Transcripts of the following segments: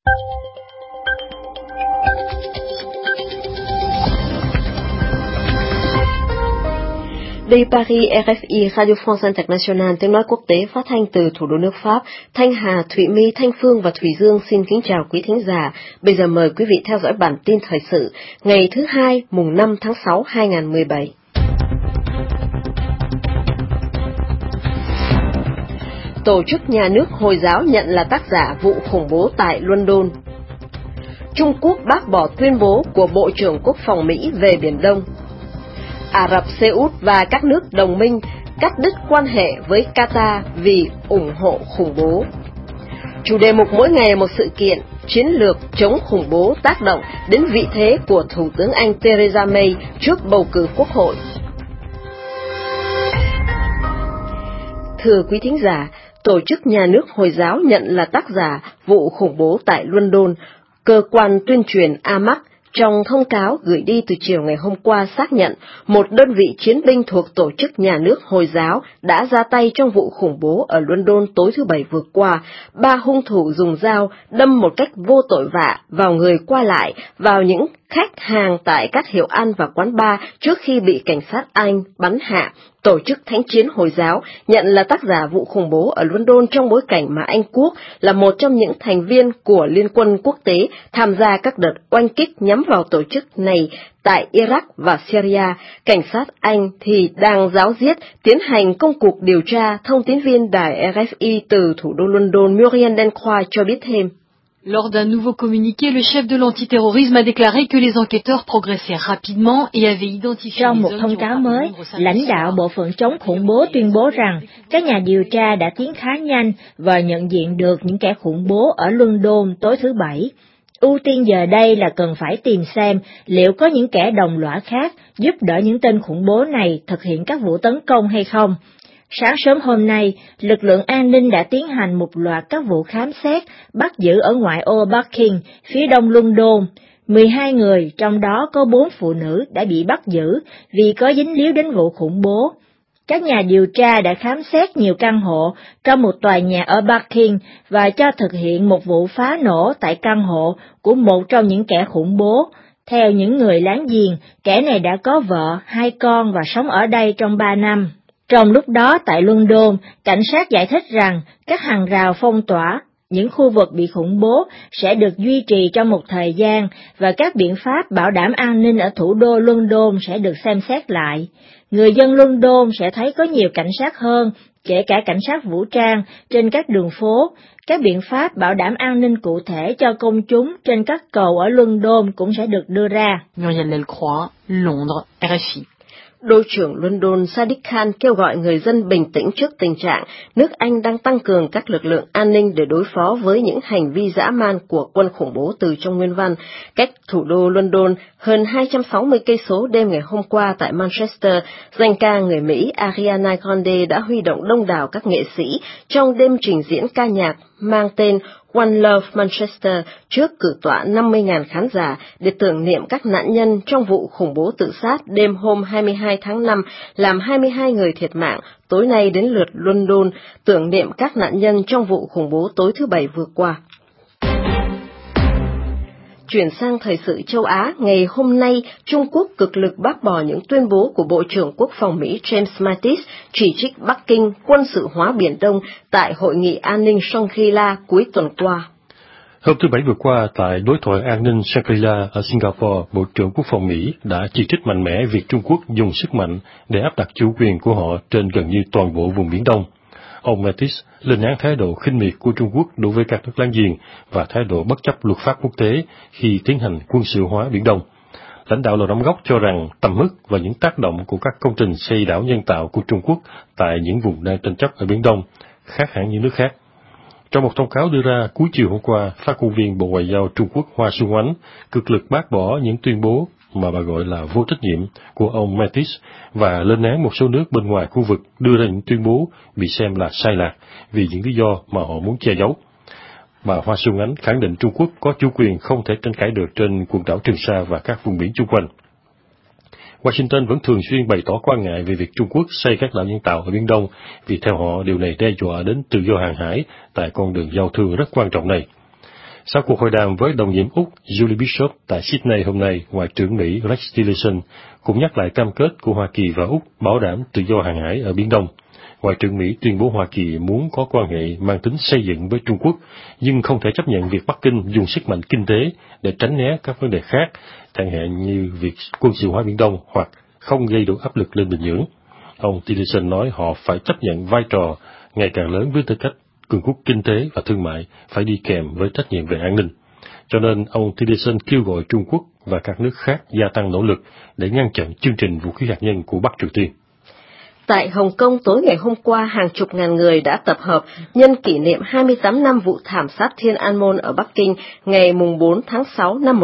Đây Paris, RFI, Radio France International, tiếng nói quốc tế phát thanh từ thủ đô nước Pháp. Thanh Hà, Thụy My, Thanh Phương và Thủy Dương xin kính chào quý thính giả. Bây giờ mời quý vị theo dõi bản tin thời sự ngày thứ Hai, mùng 5 tháng 6, 2017. Tổ chức nhà nước Hồi giáo nhận là tác giả vụ khủng bố tại London. Trung Quốc bác bỏ tuyên bố của Bộ trưởng Quốc phòng Mỹ về Biển Đông. Ả Rập Xê Út và các nước đồng minh cắt đứt quan hệ với Qatar vì ủng hộ khủng bố. Chủ đề mục mỗi ngày một sự kiện, chiến lược chống khủng bố tác động đến vị thế của Thủ tướng Anh Theresa May trước bầu cử Quốc hội. Thưa quý thính giả, Tổ chức Nhà nước Hồi giáo nhận là tác giả vụ khủng bố tại London. Cơ quan tuyên truyền Amaq trong thông cáo gửi đi từ chiều ngày hôm qua xác nhận một đơn vị chiến binh thuộc Tổ chức Nhà nước Hồi giáo đã ra tay trong vụ khủng bố ở London tối thứ Bảy vừa qua. 3 hung thủ dùng dao đâm một cách vô tội vạ vào người qua lại, vào những khách hàng tại các hiệu ăn và quán bar trước khi bị cảnh sát Anh bắn hạ. Tổ chức Thánh chiến Hồi giáo nhận là tác giả vụ khủng bố ở London trong bối cảnh mà Anh Quốc là một trong những thành viên của Liên quân quốc tế tham gia các đợt oanh kích nhắm vào tổ chức này tại Iraq và Syria. Cảnh sát Anh thì đang giáo diết tiến hành công cuộc điều tra, thông tín viên đài RFI từ thủ đô London Muriel Delcroix cho biết thêm. Lors d'un nouveau communiqué, le chef de l'antiterrorisme a déclaré que les enquêteurs progressaient rapidement et avaient identifié. Trong một thông cáo mới, lãnh đạo Bộ phận chống khủng bố tuyên bố rằng các nhà điều tra đã tiến khá nhanh và nhận diện được những kẻ khủng bố ở London tối thứ Bảy. Ưu tiên giờ đây là cần phải tìm xem liệu có những kẻ đồng lõa khác giúp đỡ những tên khủng bố này thực hiện các vụ tấn công hay không. Sáng sớm hôm nay, lực lượng an ninh đã tiến hành một loạt các vụ khám xét, bắt giữ ở ngoại ô Barking, phía đông London. 12 người, trong đó có 4 phụ nữ đã bị bắt giữ vì có dính líu đến vụ khủng bố. Các nhà điều tra đã khám xét nhiều căn hộ trong một tòa nhà ở Barking và cho thực hiện một vụ phá nổ tại căn hộ của một trong những kẻ khủng bố. Theo những người láng giềng, kẻ này đã có vợ, 2 con và sống ở đây trong 3 năm. Trong lúc đó tại London, cảnh sát giải thích rằng các hàng rào phong tỏa, những khu vực bị khủng bố sẽ được duy trì trong một thời gian và các biện pháp bảo đảm an ninh ở thủ đô London sẽ được xem xét lại. Người dân London sẽ thấy có nhiều cảnh sát hơn, kể cả cảnh sát vũ trang trên các đường phố. Các biện pháp bảo đảm an ninh cụ thể cho công chúng trên các cầu ở London cũng sẽ được đưa ra. Muriel Delcroix, Londres, RFI. Đô trưởng London Sadiq Khan kêu gọi người dân bình tĩnh trước tình trạng nước Anh đang tăng cường các lực lượng an ninh để đối phó với những hành vi dã man của quân khủng bố từ trong nguyên văn. Cách thủ đô London hơn 260 cây số đêm ngày hôm qua tại Manchester, danh ca người Mỹ Ariana Grande đã huy động đông đảo các nghệ sĩ trong đêm trình diễn ca nhạc mang tên One Love Manchester trước cử tọa 50.000 khán giả để tưởng niệm các nạn nhân trong vụ khủng bố tự sát đêm hôm 22 tháng 5 làm 22 người thiệt mạng. Tối nay đến lượt London tưởng niệm các nạn nhân trong vụ khủng bố tối thứ Bảy vừa qua. Chuyển sang thời sự châu Á, ngày hôm nay, Trung Quốc cực lực bác bỏ những tuyên bố của Bộ trưởng Quốc phòng Mỹ James Mattis chỉ trích Bắc Kinh quân sự hóa Biển Đông tại Hội nghị An ninh Shangri-La cuối tuần qua. Hôm thứ Bảy vừa qua, tại đối thoại an ninh Shangri-La ở Singapore, Bộ trưởng Quốc phòng Mỹ đã chỉ trích mạnh mẽ việc Trung Quốc dùng sức mạnh để áp đặt chủ quyền của họ trên gần như toàn bộ vùng Biển Đông. Ông Mattis lên án thái độ khinh miệt của Trung Quốc đối với các nước láng giềng và thái độ bất chấp luật pháp quốc tế khi tiến hành quân sự hóa Biển Đông. Lãnh đạo Lầu Năm Góc cho rằng tầm mức và những tác động của các công trình xây đảo nhân tạo của Trung Quốc tại những vùng đang tranh chấp ở Biển Đông khác hẳn những nước khác. Trong một thông cáo đưa ra cuối chiều hôm qua, phát ngôn viên Bộ Ngoại giao Trung Quốc Hoa Xuân Oánh cực lực bác bỏ những tuyên bố mà bà gọi là vô trách nhiệm của ông Mattis và lên án một số nước bên ngoài khu vực đưa ra những tuyên bố bị xem là sai lạc vì những lý do mà họ muốn che giấu. Bà Hoa Xuân Oánh khẳng định Trung Quốc có chủ quyền không thể tranh cãi được trên quần đảo Trường Sa và các vùng biển chung quanh. Washington vẫn thường xuyên bày tỏ quan ngại về việc Trung Quốc xây các đảo nhân tạo ở Biển Đông vì theo họ điều này đe dọa đến tự do hàng hải tại con đường giao thương rất quan trọng này. Sau cuộc hội đàm với đồng nhiệm Úc Julie Bishop tại Sydney hôm nay, Ngoại trưởng Mỹ Rex Tillerson cũng nhắc lại cam kết của Hoa Kỳ và Úc bảo đảm tự do hàng hải ở Biển Đông. Ngoại trưởng Mỹ tuyên bố Hoa Kỳ muốn có quan hệ mang tính xây dựng với Trung Quốc, nhưng không thể chấp nhận việc Bắc Kinh dùng sức mạnh kinh tế để tránh né các vấn đề khác, chẳng hạn như việc quân sự hóa Biển Đông hoặc không gây đủ áp lực lên Bình Nhưỡng. Ông Tillerson nói họ phải chấp nhận vai trò ngày càng lớn với tư cách cường quốc kinh tế và thương mại phải đi kèm với trách nhiệm về an ninh. Cho nên, ông Tillerson kêu gọi Trung Quốc và các nước khác gia tăng nỗ lực để ngăn chặn chương trình vũ khí hạt nhân của Bắc Triều Tiên. Tại Hồng Kông tối ngày hôm qua, hàng chục ngàn người đã tập hợp nhân kỷ niệm 28 năm vụ thảm sát Thiên An Môn ở Bắc Kinh ngày 4 tháng 6 năm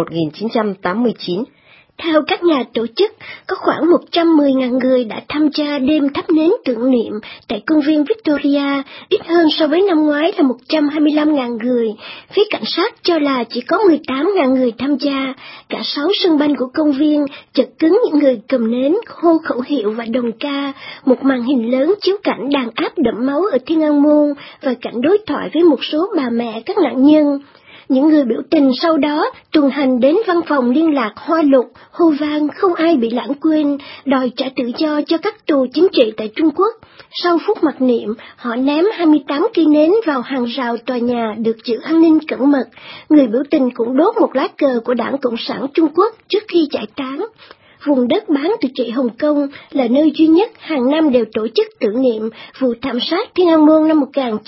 1989. Theo các nhà tổ chức, có khoảng 110.000 người đã tham gia đêm thắp nến tưởng niệm tại công viên Victoria, ít hơn so với năm ngoái là 125.000 người. Phía cảnh sát cho là chỉ có 18.000 người tham gia. Cả 6 sân banh của công viên chật cứng những người cầm nến, hô khẩu hiệu và đồng ca. Một màn hình lớn chiếu cảnh đàn áp đẫm máu ở Thiên An Môn và cảnh đối thoại với một số bà mẹ các nạn nhân. Những người biểu tình sau đó tuần hành đến văn phòng liên lạc Hoa Lục, hô vang không ai bị lãng quên, đòi trả tự do cho các tù chính trị tại Trung Quốc. Sau phút mặc niệm, họ ném 28 cây nến vào hàng rào tòa nhà được giữ an ninh cẩn mật. Người biểu tình cũng đốt một lá cờ của Đảng Cộng sản Trung Quốc trước khi giải tán. Vùng đất bán tự trị Hồng Kông là nơi duy nhất hàng năm đều tổ chức tưởng niệm vụ thảm sát Thiên An Môn năm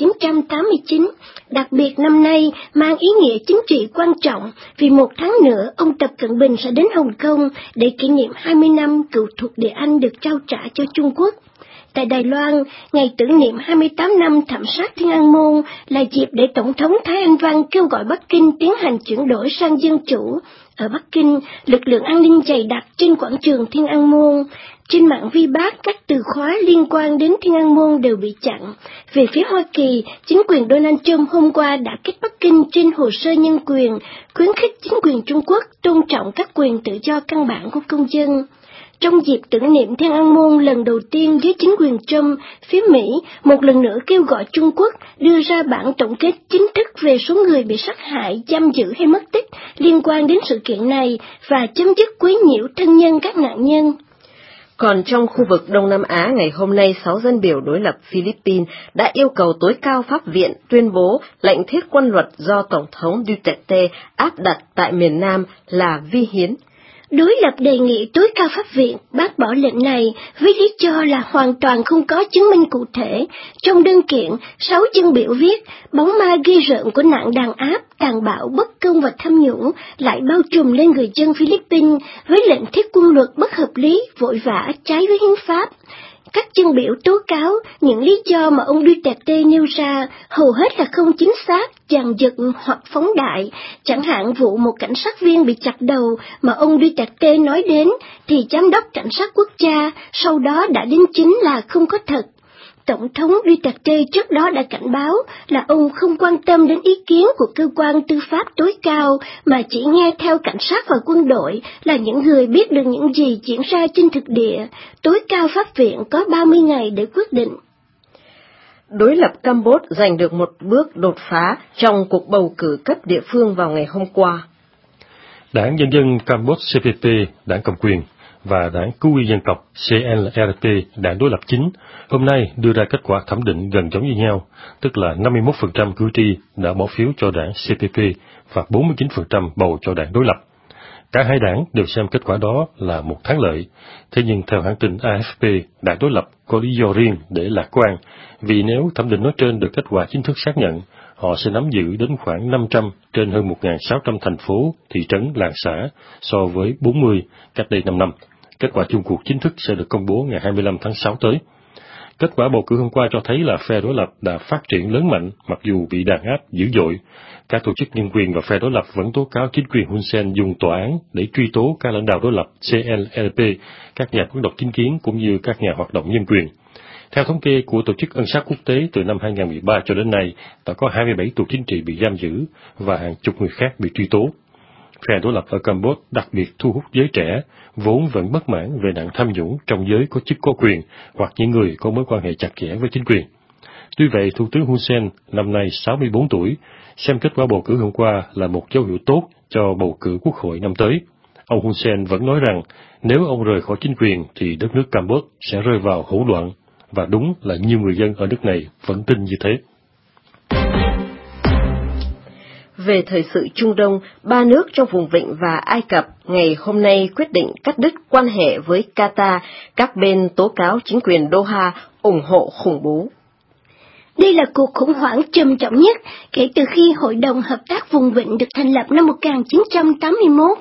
1989. Đặc biệt năm nay mang ý nghĩa chính trị quan trọng vì một tháng nữa ông Tập Cận Bình sẽ đến Hồng Kông để kỷ niệm 20 năm cựu thuộc địa Anh được trao trả cho Trung Quốc. Tại Đài Loan, ngày tưởng niệm 28 năm thảm sát Thiên An Môn là dịp để Tổng thống Thái Anh Văn kêu gọi Bắc Kinh tiến hành chuyển đổi sang dân chủ. Ở Bắc Kinh, lực lượng an ninh dày đặc trên quảng trường Thiên An Môn. Trên mạng Vipat, các từ khóa liên quan đến Thiên An Môn đều bị chặn. Về phía Hoa Kỳ, chính quyền Donald Trump hôm qua đã kích Bắc Kinh trên hồ sơ nhân quyền, khuyến khích chính quyền Trung Quốc tôn trọng các quyền tự do căn bản của công dân. Trong dịp tưởng niệm Thiên An Môn lần đầu tiên dưới chính quyền Trump, phía Mỹ một lần nữa kêu gọi Trung Quốc đưa ra bản tổng kết chính thức về số người bị sát hại, giam giữ hay mất tích liên quan đến sự kiện này và chấm dứt quấy nhiễu thân nhân các nạn nhân. Còn trong khu vực Đông Nam Á, ngày hôm nay 6 dân biểu đối lập Philippines đã yêu cầu tối cao pháp viện tuyên bố lệnh thiết quân luật do Tổng thống Duterte áp đặt tại miền Nam là vi hiến. Đối lập đề nghị tối cao pháp viện bác bỏ lệnh này với lý do là hoàn toàn không có chứng minh cụ thể. Trong đơn kiện, 6 dân biểu viết, bóng ma ghê rợn của nạn đàn áp, tàn bạo, bất công và tham nhũng lại bao trùm lên người dân Philippines với lệnh thiết quân luật bất hợp lý, vội vã, trái với hiến pháp. Các dân biểu tố cáo những lý do mà ông Duterte nêu ra hầu hết là không chính xác, dàn dựng hoặc phóng đại. Chẳng hạn vụ một cảnh sát viên bị chặt đầu mà ông Duterte nói đến thì giám đốc cảnh sát quốc gia sau đó đã đính chính là không có thật. Tổng thống Duterte trước đó đã cảnh báo là ông không quan tâm đến ý kiến của cơ quan tư pháp tối cao mà chỉ nghe theo cảnh sát và quân đội là những người biết được những gì diễn ra trên thực địa. Tối cao pháp viện có 30 ngày để quyết định. Đối lập Campuchia giành được một bước đột phá trong cuộc bầu cử cấp địa phương vào ngày hôm qua. Đảng Nhân dân Campuchia CPP, đảng cầm quyền, và đảng Cứu Nguy Dân tộc CNRP, đảng đối lập chính, hôm nay đưa ra kết quả thẩm định gần giống như nhau, tức là 51% cử tri đã bỏ phiếu cho đảng CPP và 49% bầu cho đảng đối lập. Cả hai đảng đều xem kết quả đó là một thắng lợi, thế nhưng theo hãng tin AFP, đảng đối lập có lý do riêng để lạc quan, vì nếu thẩm định nói trên được kết quả chính thức xác nhận, họ sẽ nắm giữ đến khoảng 500 trên hơn 1.600 thành phố, thị trấn, làng xã, so với 40 cách đây 5 năm. Kết quả chung cuộc chính thức sẽ được công bố ngày 25 tháng 6 tới. Kết quả bầu cử hôm qua cho thấy là phe đối lập đã phát triển lớn mạnh mặc dù bị đàn áp dữ dội. Các tổ chức nhân quyền và phe đối lập vẫn tố cáo chính quyền Hun Sen dùng tòa án để truy tố các lãnh đạo đối lập CNLP, các nhà vận động chính kiến cũng như các nhà hoạt động nhân quyền. Theo thống kê của Tổ chức Ân xá Quốc tế, từ năm 2013 cho đến nay, đã có 27 tù chính trị bị giam giữ và hàng chục người khác bị truy tố. Phe đối lập ở Campuchia đặc biệt thu hút giới trẻ, vốn vẫn bất mãn về nạn tham nhũng trong giới có chức có quyền hoặc những người có mối quan hệ chặt chẽ với chính quyền. Tuy vậy, Thủ tướng Hun Sen, năm nay 64 tuổi, xem kết quả bầu cử hôm qua là một dấu hiệu tốt cho bầu cử quốc hội năm tới. Ông Hun Sen vẫn nói rằng nếu ông rời khỏi chính quyền thì đất nước Campuchia sẽ rơi vào hỗn loạn, và đúng là nhiều người dân ở nước này vẫn tin như thế. Về thời sự Trung Đông, ba nước trong vùng vịnh và Ai Cập ngày hôm nay quyết định cắt đứt quan hệ với Qatar, các bên tố cáo chính quyền Doha ủng hộ khủng bố. Đây là cuộc khủng hoảng trầm trọng nhất kể từ khi Hội đồng Hợp tác Vùng Vịnh được thành lập năm 1981.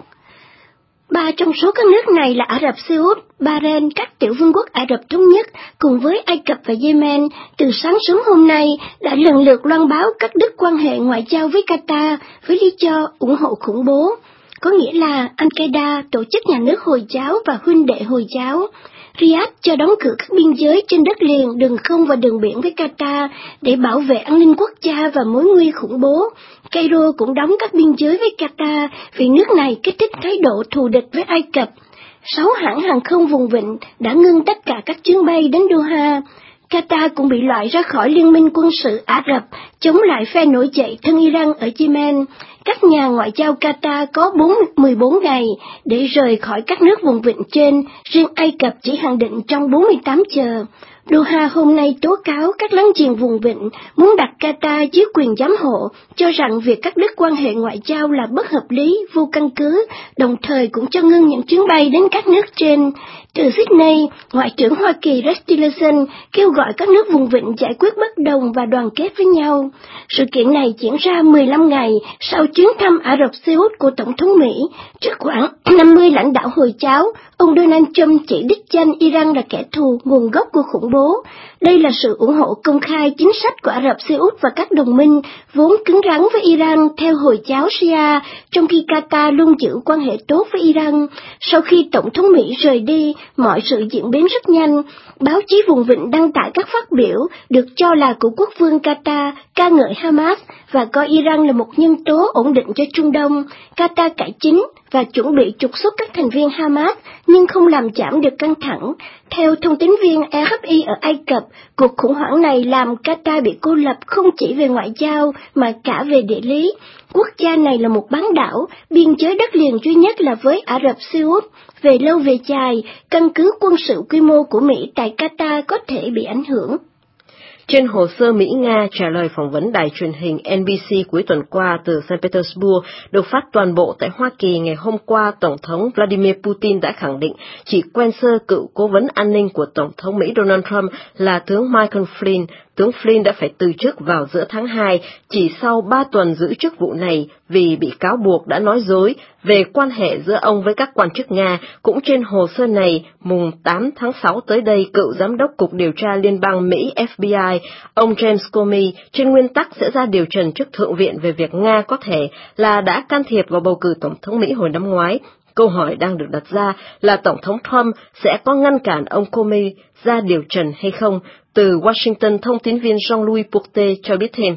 Ba trong số các nước này là Ả Rập Xê Út, Bahrain, các tiểu vương quốc Ả Rập Thống Nhất cùng với Ai Cập và Yemen từ sáng sớm hôm nay đã lần lượt loan báo cắt đứt quan hệ ngoại giao với Qatar với lý do ủng hộ khủng bố, có nghĩa là Al-Qaeda, tổ chức nhà nước Hồi giáo và huynh đệ Hồi giáo. Riyadh cho đóng cửa các biên giới trên đất liền, đường không và đường biển với Qatar để bảo vệ an ninh quốc gia và mối nguy khủng bố. Cairo cũng đóng các biên giới với Qatar vì nước này kích thích thái độ thù địch với Ai Cập. 6 hãng hàng không vùng vịnh đã ngưng tất cả các chuyến bay đến Doha. Qatar cũng bị loại ra khỏi liên minh quân sự Ả Rập chống lại phe nổi dậy thân Iran ở Yemen. Các nhà ngoại giao Qatar có 14 ngày để rời khỏi các nước vùng vịnh trên, riêng Ai Cập chỉ hạn định trong 48 giờ. Doha hôm nay tố cáo các láng giềng vùng vịnh muốn đặt Qatar dưới quyền giám hộ, cho rằng việc cắt đứt quan hệ ngoại giao là bất hợp lý, vô căn cứ, đồng thời cũng cho ngưng những chuyến bay đến các nước trên. Từ Sydney, Ngoại trưởng Hoa Kỳ Rex Tillerson kêu gọi các nước vùng vịnh giải quyết bất đồng và đoàn kết với nhau. Sự kiện này diễn ra 15 ngày sau chuyến thăm Ả Rập Xê Út của Tổng thống Mỹ. Trước khoảng 50 lãnh đạo Hồi giáo, ông Donald Trump chỉ đích danh Iran là kẻ thù nguồn gốc của khủng bố. Đây là sự ủng hộ công khai chính sách của Ả Rập Xê Út và các đồng minh vốn cứng rắn với Iran theo Hồi giáo Shia, trong khi Qatar luôn giữ quan hệ tốt với Iran. Sau khi Tổng thống Mỹ rời đi, mọi sự diễn biến rất nhanh. Báo chí vùng vịnh đăng tải các phát biểu được cho là của quốc vương Qatar ca ngợi Hamas và coi Iran là một nhân tố ổn định cho Trung Đông. Qatar cải chính và chuẩn bị trục xuất các thành viên Hamas nhưng không làm giảm được căng thẳng. Theo thông tín viên RFI ở Ai Cập, cuộc khủng hoảng này làm Qatar bị cô lập không chỉ về ngoại giao mà cả về địa lý. Quốc gia này là một bán đảo, biên giới đất liền duy nhất là với Ả Rập Xê Út. Về lâu về dài, căn cứ quân sự quy mô của Mỹ tại Qatar có thể bị ảnh hưởng. Trên hồ sơ Mỹ-Nga trả lời phỏng vấn đài truyền hình NBC cuối tuần qua từ St. Petersburg được phát toàn bộ tại Hoa Kỳ ngày hôm qua, Tổng thống Vladimir Putin đã khẳng định chỉ quen sơ cựu cố vấn an ninh của Tổng thống Mỹ Donald Trump là tướng Michael Flynn. Tướng Flynn đã phải từ chức vào giữa tháng 2, chỉ sau 3 tuần giữ chức vụ này vì bị cáo buộc đã nói dối về quan hệ giữa ông với các quan chức Nga. Cũng trên hồ sơ này, mùng 8 tháng 6 tới đây, cựu giám đốc Cục Điều tra Liên bang Mỹ FBI, ông James Comey, trên nguyên tắc sẽ ra điều trần trước Thượng viện về việc Nga có thể là đã can thiệp vào bầu cử Tổng thống Mỹ hồi năm ngoái. Câu hỏi đang được đặt ra là Tổng thống Trump sẽ có ngăn cản ông Comey ra điều trần hay không? Từ Washington, thông tín viên Jean-Louis Pourtet cho biết thêm.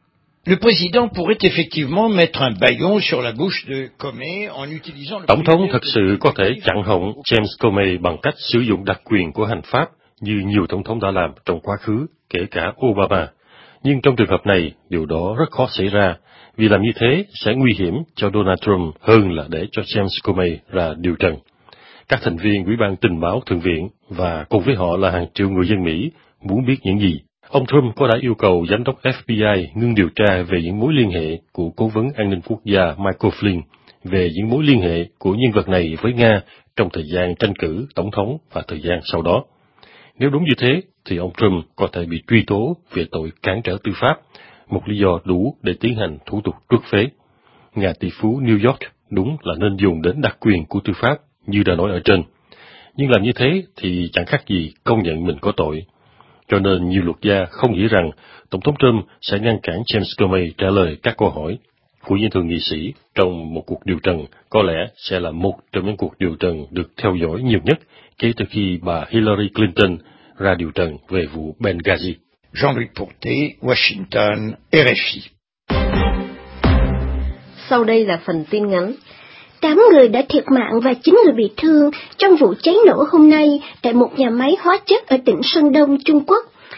Le président pourrait effectivement mettre un bâillon sur la bouche de Comey en utilisant le Tổng thống thật sự có thể chặn họng James Comey bằng cách sử dụng đặc quyền của hành pháp như nhiều tổng thống đã làm trong quá khứ, kể cả Obama. Nhưng trong trường hợp này, điều đó rất khó xảy ra, vì làm như thế sẽ nguy hiểm cho Donald Trump hơn là để cho James Comey ra điều trần. Các thành viên Ủy ban Tình báo Thượng viện và cùng với họ là hàng triệu người dân Mỹ muốn biết những gì. Ông Trump có đã yêu cầu giám đốc FBI ngưng điều tra về những mối liên hệ của cố vấn an ninh quốc gia Michael Flynn, về những mối liên hệ của nhân vật này với Nga trong thời gian tranh cử tổng thống và thời gian sau đó. Nếu đúng như thế, thì ông Trump có thể bị truy tố về tội cản trở tư pháp, một lý do đủ để tiến hành thủ tục truất phế. Nhà tỷ phú New York đúng là nên dùng đến đặc quyền của tư pháp như đã nói ở trên. Nhưng làm như thế thì chẳng khác gì công nhận mình có tội. Cho nên nhiều luật gia không nghĩ rằng Tổng thống Trump sẽ ngăn cản James Comey trả lời các câu hỏi của những thượng nghị sĩ trong một cuộc điều trần có lẽ sẽ là một trong những cuộc điều trần được theo dõi nhiều nhất kể từ khi bà Hillary Clinton ra điều trần về vụ Benghazi. Jean-Louis Pourtet, Washington, RFI. Sau đây là phần tin ngắn. 8 người đã thiệt mạng và 9 người bị thương trong vụ cháy nổ hôm nay tại một nhà máy hóa chất ở tỉnh Sơn Đông, Trung Quốc.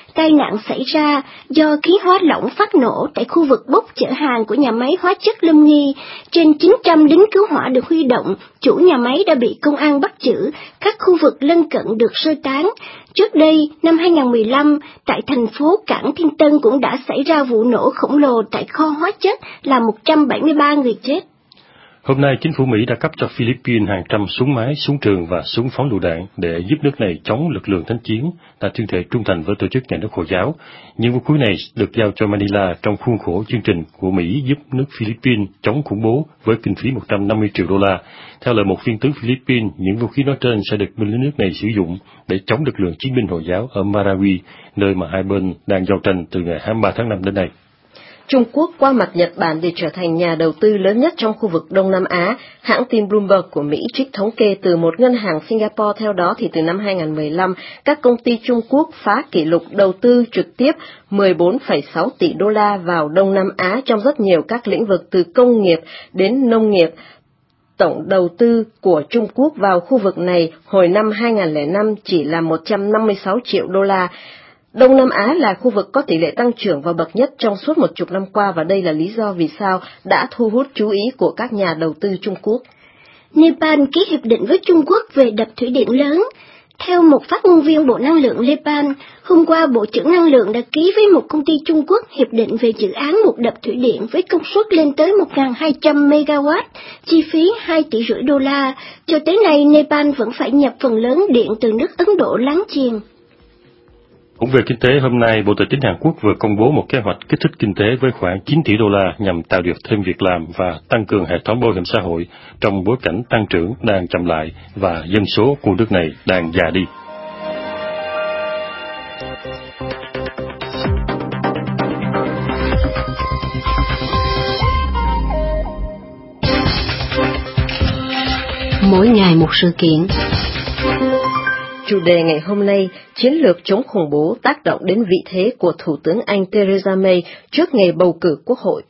Tai nạn xảy ra do khí hóa lỏng phát nổ tại khu vực bốc chở hàng của nhà máy hóa chất Lâm Nghi. Trên 900 lính cứu hỏa được huy động, chủ nhà máy đã bị công an bắt giữ, các khu vực lân cận được sơ tán. Trước đây, năm 2015, tại thành phố Cảng Thiên Tân cũng đã xảy ra vụ nổ khổng lồ tại kho hóa chất, làm 173 người chết. Hôm nay, chính phủ Mỹ đã cấp cho Philippines hàng trăm súng máy, súng trường và súng phóng lựu đạn để giúp nước này chống lực lượng thánh chiến đã tuyên thệ trung thành với tổ chức nhà nước Hồi giáo. Những vũ khí này được giao cho Manila trong khuôn khổ chương trình của Mỹ giúp nước Philippines chống khủng bố với kinh phí 150 triệu đô la. Theo lời một viên tướng Philippines, những vũ khí nói trên sẽ được binh lính nước này sử dụng để chống lực lượng chiến binh Hồi giáo ở Marawi, nơi mà hai bên đang giao tranh từ ngày 23 tháng 5 đến nay. Trung Quốc qua mặt Nhật Bản để trở thành nhà đầu tư lớn nhất trong khu vực Đông Nam Á. Hãng tin Bloomberg của Mỹ trích thống kê từ một ngân hàng Singapore. Theo đó, thì từ năm 2015, các công ty Trung Quốc phá kỷ lục đầu tư trực tiếp 14,6 tỷ đô la vào Đông Nam Á trong rất nhiều các lĩnh vực từ công nghiệp đến nông nghiệp. Tổng đầu tư của Trung Quốc vào khu vực này hồi năm 2005 chỉ là 156 triệu đô la. Đông Nam Á là khu vực có tỷ lệ tăng trưởng và bậc nhất trong suốt 10 năm qua, và đây là lý do vì sao đã thu hút chú ý của các nhà đầu tư Trung Quốc. Nepal ký hiệp định với Trung Quốc về đập thủy điện lớn. Theo một phát ngôn viên Bộ Năng lượng Nepal, hôm qua Bộ trưởng Năng lượng đã ký với một công ty Trung Quốc hiệp định về dự án một đập thủy điện với công suất lên tới 1.200 MW, chi phí 2,5 tỷ đô la. Cho tới nay, Nepal vẫn phải nhập phần lớn điện từ nước Ấn Độ láng giềng. Cũng về kinh tế, hôm nay Bộ Tài chính Hàn Quốc vừa công bố một kế hoạch kích thích kinh tế với khoảng 9 tỷ đô la nhằm tạo được thêm việc làm và tăng cường hệ thống bảo hiểm xã hội trong bối cảnh tăng trưởng đang chậm lại và dân số của nước này đang già đi. Mỗi ngày một sự kiện. Chủ đề ngày hôm nay, chiến lược chống khủng bố tác động đến vị thế của Thủ tướng Anh Theresa May trước ngày bầu cử Quốc hội.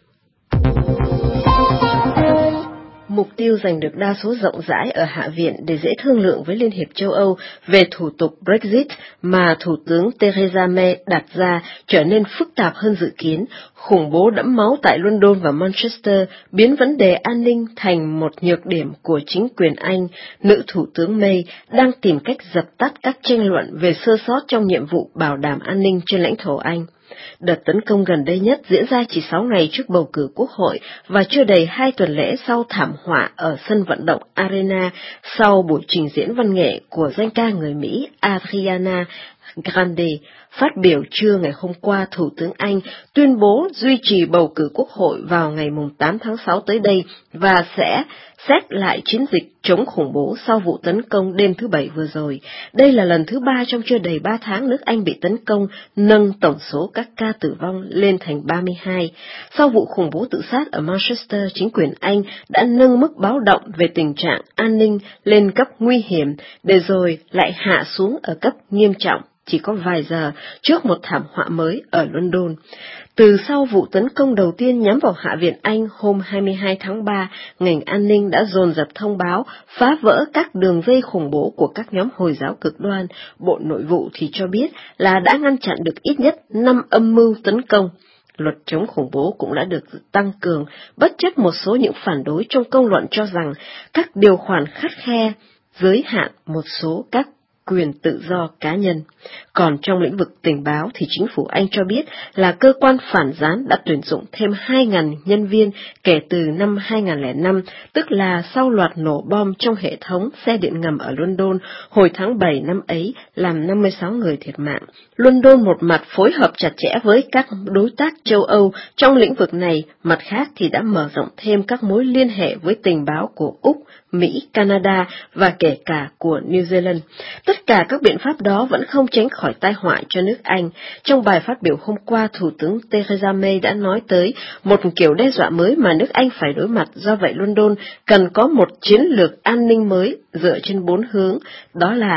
Mục tiêu giành được đa số rộng rãi ở Hạ viện để dễ thương lượng với Liên hiệp châu Âu về thủ tục Brexit mà Thủ tướng Theresa May đặt ra trở nên phức tạp hơn dự kiến. Khủng bố đẫm máu tại London và Manchester biến vấn đề an ninh thành một nhược điểm của chính quyền Anh. Nữ Thủ tướng May đang tìm cách dập tắt các tranh luận về sơ sót trong nhiệm vụ bảo đảm an ninh trên lãnh thổ Anh. Đợt tấn công gần đây nhất diễn ra chỉ 6 ngày trước bầu cử Quốc hội và chưa đầy 2 tuần lễ sau thảm họa ở sân vận động Arena sau buổi trình diễn văn nghệ của danh ca người Mỹ Ariana Grande. Phát biểu trưa ngày hôm qua, Thủ tướng Anh tuyên bố duy trì bầu cử Quốc hội vào ngày 8 tháng 6 tới đây và sẽ xét lại chiến dịch chống khủng bố sau vụ tấn công đêm thứ Bảy vừa rồi. Đây là lần thứ 3 trong chưa đầy 3 tháng nước Anh bị tấn công, nâng tổng số các ca tử vong lên thành 32. Sau vụ khủng bố tự sát ở Manchester, chính quyền Anh đã nâng mức báo động về tình trạng an ninh lên cấp nguy hiểm, để rồi lại hạ xuống ở cấp nghiêm trọng chỉ có vài giờ trước một thảm họa mới ở London. Từ sau vụ tấn công đầu tiên nhắm vào Hạ viện Anh hôm 22 tháng 3, ngành an ninh đã dồn dập thông báo phá vỡ các đường dây khủng bố của các nhóm Hồi giáo cực đoan. Bộ Nội vụ thì cho biết là đã ngăn chặn được ít nhất 5 âm mưu tấn công. Luật chống khủng bố cũng đã được tăng cường, bất chấp một số những phản đối trong công luận cho rằng các điều khoản khắt khe giới hạn một số các quyền tự do cá nhân. Còn trong lĩnh vực tình báo thì chính phủ Anh cho biết là cơ quan phản gián đã tuyển dụng thêm 2.000 nhân viên kể từ năm 2005, tức là sau loạt nổ bom trong hệ thống xe điện ngầm ở London hồi tháng 7 năm ấy làm 56 người thiệt mạng. London một mặt phối hợp chặt chẽ với các đối tác châu Âu trong lĩnh vực này, mặt khác thì đã mở rộng thêm các mối liên hệ với tình báo của Úc, Mỹ, Canada và kể cả của New Zealand. Tất cả các biện pháp đó vẫn không tránh khỏi tai họa cho nước Anh. Trong bài phát biểu hôm qua, Thủ tướng Theresa May đã nói tới một kiểu đe dọa mới mà nước Anh phải đối mặt, do vậy London cần có một chiến lược an ninh mới dựa trên 4 hướng, đó là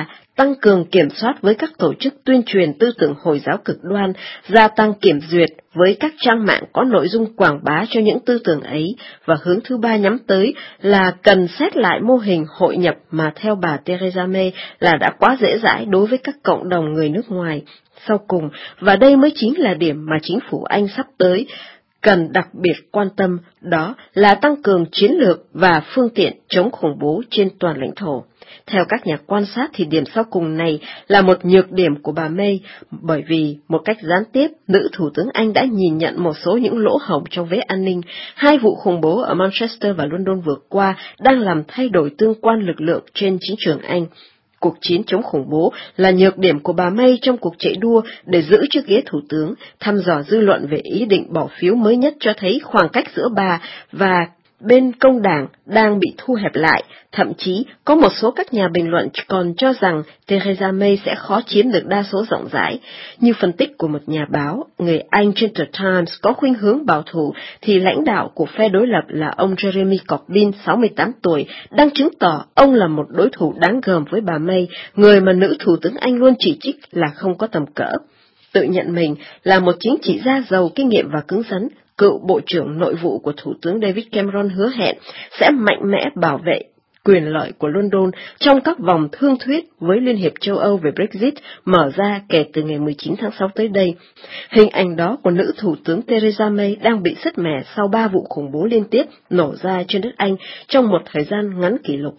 tăng cường kiểm soát với các tổ chức tuyên truyền tư tưởng Hồi giáo cực đoan, gia tăng kiểm duyệt với các trang mạng có nội dung quảng bá cho những tư tưởng ấy, và hướng thứ ba nhắm tới là cần xét lại mô hình hội nhập mà theo bà Theresa May là đã quá dễ dãi đối với các cộng đồng người nước ngoài. Sau cùng, và đây mới chính là điểm mà chính phủ Anh sắp tới cần đặc biệt quan tâm, đó là tăng cường chiến lược và phương tiện chống khủng bố trên toàn lãnh thổ. Theo các nhà quan sát thì điểm sau cùng này là một nhược điểm của bà May, bởi vì một cách gián tiếp, nữ Thủ tướng Anh đã nhìn nhận một số những lỗ hổng trong vế an ninh. 2 vụ khủng bố ở Manchester và London vừa qua đang làm thay đổi tương quan lực lượng trên chính trường Anh. Cuộc chiến chống khủng bố là nhược điểm của bà May trong cuộc chạy đua để giữ chiếc ghế thủ tướng. Thăm dò dư luận về ý định bỏ phiếu mới nhất cho thấy khoảng cách giữa bà và bên công đảng đang bị thu hẹp lại. Thậm chí, có một số các nhà bình luận còn cho rằng Theresa May sẽ khó chiếm được đa số rộng rãi. Như phân tích của một nhà báo, người Anh trên The Times có khuynh hướng bảo thủ, thì lãnh đạo của phe đối lập là ông Jeremy Corbyn, 68 tuổi, đang chứng tỏ ông là một đối thủ đáng gờm với bà May, người mà nữ Thủ tướng Anh luôn chỉ trích là không có tầm cỡ. Tự nhận mình là một chính trị gia giàu kinh nghiệm và cứng rắn, cựu Bộ trưởng Nội vụ của Thủ tướng David Cameron hứa hẹn sẽ mạnh mẽ bảo vệ quyền lợi của London trong các vòng thương thuyết với Liên hiệp châu Âu về Brexit mở ra kể từ ngày 19 tháng 6 tới đây. Hình ảnh đó của nữ Thủ tướng Theresa May đang bị sứt mẻ sau 3 vụ khủng bố liên tiếp nổ ra trên đất Anh trong một thời gian ngắn kỷ lục.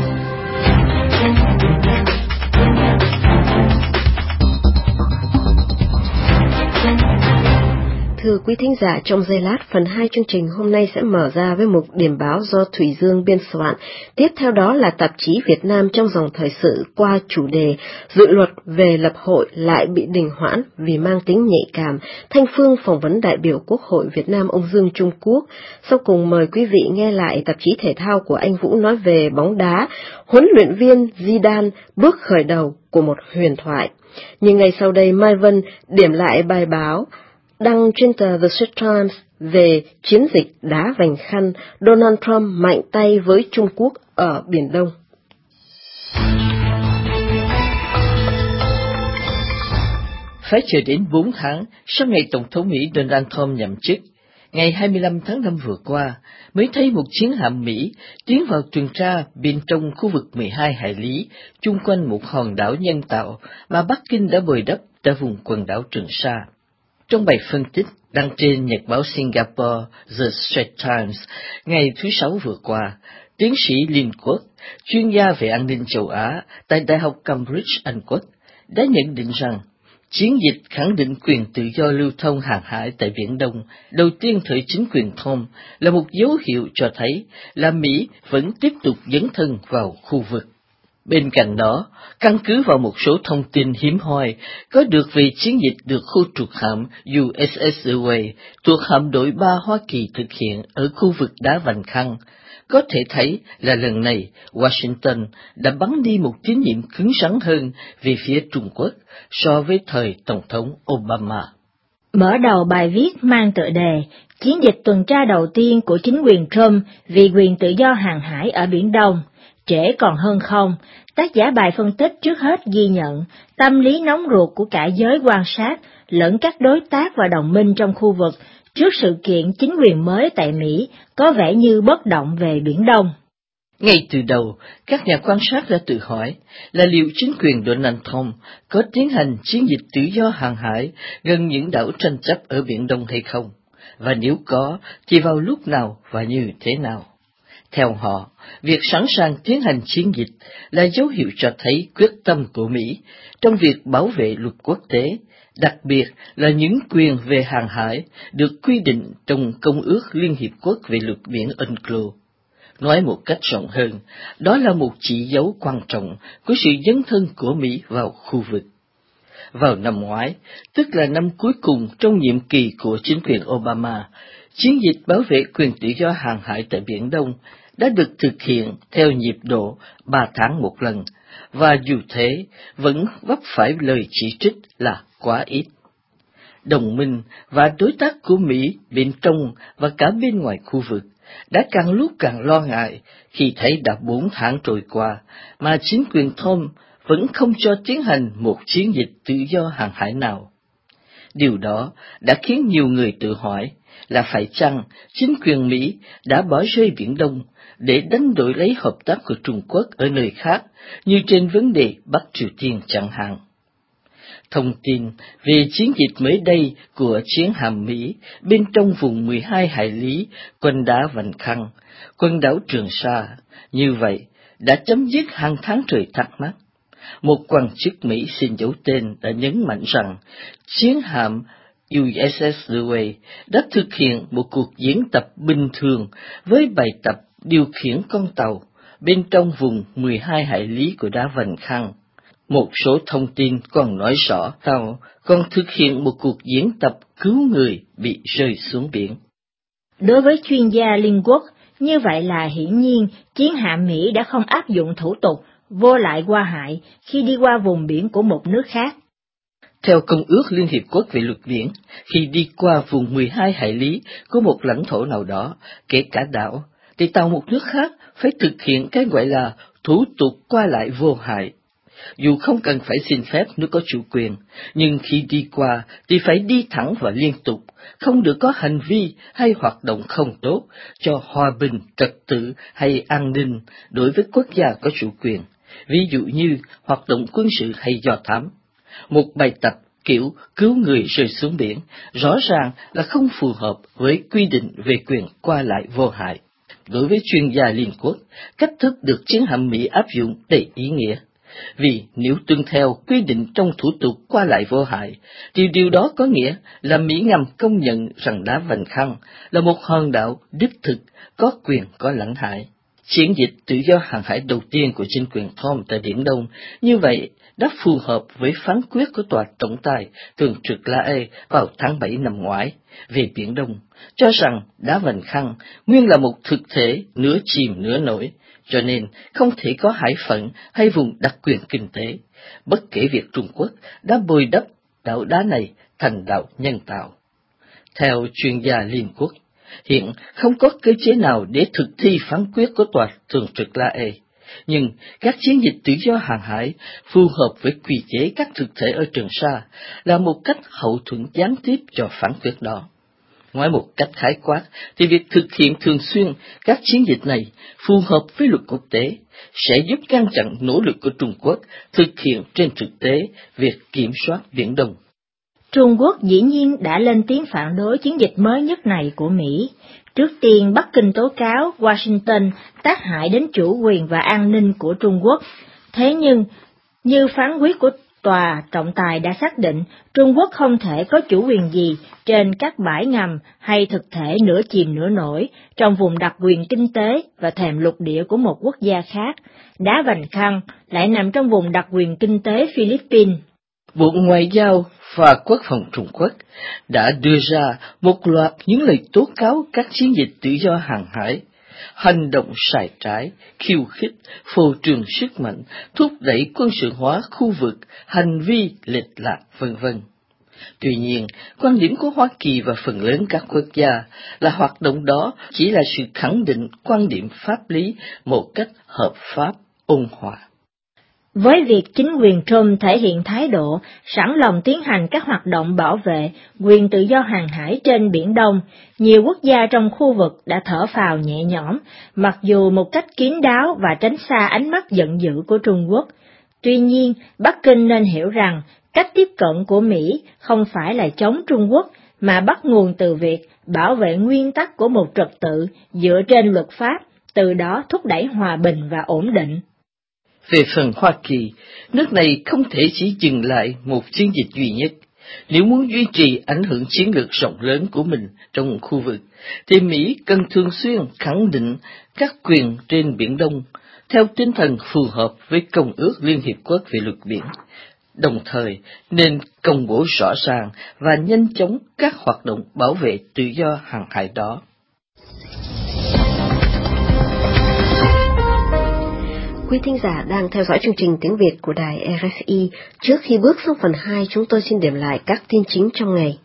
Thưa quý thính giả, trong giây lát, phần 2 chương trình hôm nay sẽ mở ra với một điểm báo do Thủy Dương biên soạn. Tiếp theo đó là tạp chí Việt Nam trong dòng thời sự qua chủ đề dự luật về lập hội lại bị đình hoãn vì mang tính nhạy cảm. Thanh Phương phỏng vấn đại biểu Quốc hội Việt Nam ông Dương Trung Quốc. Sau cùng mời quý vị nghe lại tạp chí thể thao của anh Vũ nói về bóng đá, huấn luyện viên Zidane bước khởi đầu của một huyền thoại. Nhưng ngay sau đây Mai Vân điểm lại bài báo đăng trên tờ The Straits Times về chiến dịch đá vành khăn, Donald Trump mạnh tay với Trung Quốc ở Biển Đông. Phải chờ đến 4 tháng sau ngày Tổng thống Mỹ Donald Trump nhậm chức, ngày 25 tháng 5 vừa qua, mới thấy một chiến hạm Mỹ tiến vào tuần tra bên trong khu vực 12 hải lý, chung quanh một hòn đảo nhân tạo mà Bắc Kinh đã bồi đắp tại vùng quần đảo Trường Sa. Trong bài phân tích đăng trên nhật báo Singapore The Straits Times ngày thứ Sáu vừa qua, tiến sĩ Liên Quốc, chuyên gia về an ninh châu Á tại Đại học Cambridge, Anh Quốc, đã nhận định rằng chiến dịch khẳng định quyền tự do lưu thông hàng hải tại Biển Đông đầu tiên thời chính quyền Trump là một dấu hiệu cho thấy là Mỹ vẫn tiếp tục dấn thân vào khu vực. Bên cạnh đó, căn cứ vào một số thông tin hiếm hoi có được về chiến dịch được khu trục hạm USS Dewey thuộc hạm đội 3 Hoa Kỳ thực hiện ở khu vực đá vành khăn, có thể thấy là lần này Washington đã bắn đi một tín nhiệm cứng rắn hơn về phía Trung Quốc so với thời Tổng thống Obama. Mở đầu bài viết mang tựa đề chiến dịch tuần tra đầu tiên của chính quyền Trump vì quyền tự do hàng hải ở Biển Đông. Trễ còn hơn không, tác giả bài phân tích trước hết ghi nhận tâm lý nóng ruột của cả giới quan sát lẫn các đối tác và đồng minh trong khu vực trước sự kiện chính quyền mới tại Mỹ có vẻ như bất động về Biển Đông. Ngay từ đầu, các nhà quan sát đã tự hỏi là liệu chính quyền Donald Trump có tiến hành chiến dịch tự do hàng hải gần những đảo tranh chấp ở Biển Đông hay không, và nếu có, thì vào lúc nào và như thế nào. Theo họ, việc sẵn sàng tiến hành chiến dịch là dấu hiệu cho thấy quyết tâm của Mỹ trong việc bảo vệ luật quốc tế, đặc biệt là những quyền về hàng hải được quy định trong Công ước Liên Hiệp Quốc về luật biển UNCLOS. Nói một cách rộng hơn, đó là một chỉ dấu quan trọng của sự dấn thân của Mỹ vào khu vực. Vào năm ngoái, tức là năm cuối cùng trong nhiệm kỳ của chính quyền Obama, chiến dịch bảo vệ quyền tự do hàng hải tại Biển Đông đã được thực hiện theo nhịp độ 3 tháng một lần, và dù thế vẫn vấp phải lời chỉ trích là quá ít. Đồng minh và đối tác của Mỹ bên trong và cả bên ngoài khu vực đã càng lúc càng lo ngại khi thấy đã 4 tháng trôi qua mà chính quyền Trump vẫn không cho tiến hành một chiến dịch tự do hàng hải nào. Điều đó đã khiến nhiều người tự hỏi là phải chăng chính quyền Mỹ đã bỏ rơi Biển Đông để đánh đổi lấy hợp tác của Trung Quốc ở nơi khác, như trên vấn đề Bắc Triều Tiên chẳng hạn. Thông tin về chiến dịch mới đây của chiến hạm Mỹ bên trong vùng 12 hải lý quanh đá Vành Khăn, quần đảo Trường Sa, như vậy đã chấm dứt hàng tháng trời thắc mắc. Một quan chức Mỹ xin giấu tên đã nhấn mạnh rằng chiến hạm USS Dewey đã thực hiện một cuộc diễn tập bình thường với bài tập điều khiển con tàu bên trong vùng 12 hải lý của đá Vành Khăn. Một số thông tin còn nói rõ tàu còn thực hiện một cuộc diễn tập cứu người bị rơi xuống biển. Đối với chuyên gia liên quốc, như vậy là hiển nhiên chiến hạm Mỹ đã không áp dụng thủ tục vô lại qua hại khi đi qua vùng biển của một nước khác. Theo Công ước Liên Hiệp Quốc về luật biển, khi đi qua vùng 12 hải lý của một lãnh thổ nào đó, kể cả đảo, thì tàu một nước khác phải thực hiện cái gọi là thủ tục qua lại vô hại. Dù không cần phải xin phép nước có chủ quyền, nhưng khi đi qua thì phải đi thẳng và liên tục, không được có hành vi hay hoạt động không tốt cho hòa bình, trật tự hay an ninh đối với quốc gia có chủ quyền, ví dụ như hoạt động quân sự hay do thám. Một bài tập kiểu cứu người rơi xuống biển rõ ràng là không phù hợp với quy định về quyền qua lại vô hại. Đối với chuyên gia Liên Quốc, cách thức được chiến hạm Mỹ áp dụng đầy ý nghĩa. Vì nếu tuân theo quy định trong thủ tục qua lại vô hại, thì điều đó có nghĩa là Mỹ ngầm công nhận rằng đá Vành Khăn là một hòn đảo đích thực, có quyền có lãnh hải. Chiến dịch tự do hàng hải đầu tiên của chính quyền Trump tại Biển Đông như vậy đã phù hợp với phán quyết của Tòa trọng tài thường trực La Haye vào tháng 7 năm ngoái về Biển Đông, cho rằng đá Vành Khăn nguyên là một thực thể nửa chìm nửa nổi, cho nên không thể có hải phận hay vùng đặc quyền kinh tế, bất kể việc Trung Quốc đã bồi đắp đảo đá này thành đảo nhân tạo. Theo chuyên gia Liên Quốc, hiện không có cơ chế nào để thực thi phán quyết của Tòa thường trực La Haye, nhưng các chiến dịch tự do hàng hải phù hợp với quy chế các thực thể ở Trường Sa là một cách hậu thuẫn gián tiếp cho phán quyết đó. Nói một cách khái quát, thì việc thực hiện thường xuyên các chiến dịch này phù hợp với luật quốc tế, sẽ giúp ngăn chặn nỗ lực của Trung Quốc thực hiện trên thực tế việc kiểm soát Biển Đông. Trung Quốc dĩ nhiên đã lên tiếng phản đối chiến dịch mới nhất này của Mỹ. Trước tiên, Bắc Kinh tố cáo Washington tác hại đến chủ quyền và an ninh của Trung Quốc. Thế nhưng, như phán quyết của Tòa trọng tài đã xác định, Trung Quốc không thể có chủ quyền gì trên các bãi ngầm hay thực thể nửa chìm nửa nổi trong vùng đặc quyền kinh tế và thềm lục địa của một quốc gia khác. Đá Vành Khăn lại nằm trong vùng đặc quyền kinh tế Philippines. Bộ Ngoại giao và Quốc phòng Trung Quốc đã đưa ra một loạt những lời tố cáo các chiến dịch tự do hàng hải, hành động sai trái, khiêu khích, phô trương sức mạnh, thúc đẩy quân sự hóa khu vực, hành vi lệch lạc, v.v. Tuy nhiên, quan điểm của Hoa Kỳ và phần lớn các quốc gia là hoạt động đó chỉ là sự khẳng định quan điểm pháp lý một cách hợp pháp, ôn hòa. Với việc chính quyền Trump thể hiện thái độ sẵn lòng tiến hành các hoạt động bảo vệ quyền tự do hàng hải trên Biển Đông, nhiều quốc gia trong khu vực đã thở phào nhẹ nhõm, mặc dù một cách kín đáo và tránh xa ánh mắt giận dữ của Trung Quốc. Tuy nhiên, Bắc Kinh nên hiểu rằng cách tiếp cận của Mỹ không phải là chống Trung Quốc, mà bắt nguồn từ việc bảo vệ nguyên tắc của một trật tự dựa trên luật pháp, từ đó thúc đẩy hòa bình và ổn định. Về phần Hoa Kỳ, nước này không thể chỉ dừng lại một chiến dịch duy nhất. Nếu muốn duy trì ảnh hưởng chiến lược rộng lớn của mình trong khu vực, thì Mỹ cần thường xuyên khẳng định các quyền trên Biển Đông theo tinh thần phù hợp với Công ước Liên Hiệp Quốc về luật biển, đồng thời nên công bố rõ ràng và nhanh chóng các hoạt động bảo vệ tự do hàng hải đó. Quý thính giả đang theo dõi chương trình tiếng Việt của đài RFI. Trước khi bước sang phần 2, chúng tôi xin điểm lại các tin chính trong ngày.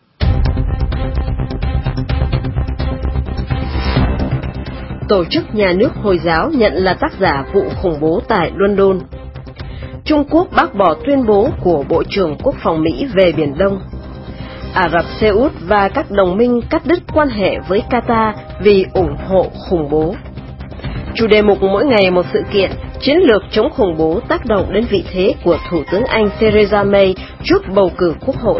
Tổ chức Nhà nước Hồi giáo nhận là tác giả vụ khủng bố tại London. Trung Quốc bác bỏ tuyên bố của Bộ trưởng Quốc phòng Mỹ về Biển Đông. Ả Rập Xê Út và các đồng minh cắt đứt quan hệ với Qatar vì ủng hộ khủng bố. Chủ đề mục mỗi ngày một sự kiện, chiến lược chống khủng bố tác động đến vị thế của Thủ tướng Anh Theresa May trước bầu cử Quốc hội.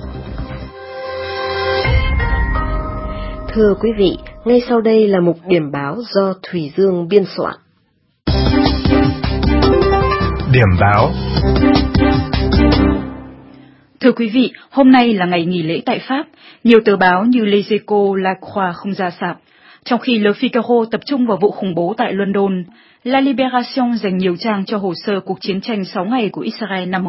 Thưa quý vị, ngay sau đây là mục điểm báo do Thủy Dương biên soạn. Điểm báo. Thưa quý vị, hôm nay là ngày nghỉ lễ tại Pháp, nhiều tờ báo như Les Echos, La Croix không ra sạp, trong khi Le Figaro tập trung vào vụ khủng bố tại London. La Libération dành nhiều trang cho hồ sơ cuộc chiến tranh 6 ngày của Israel năm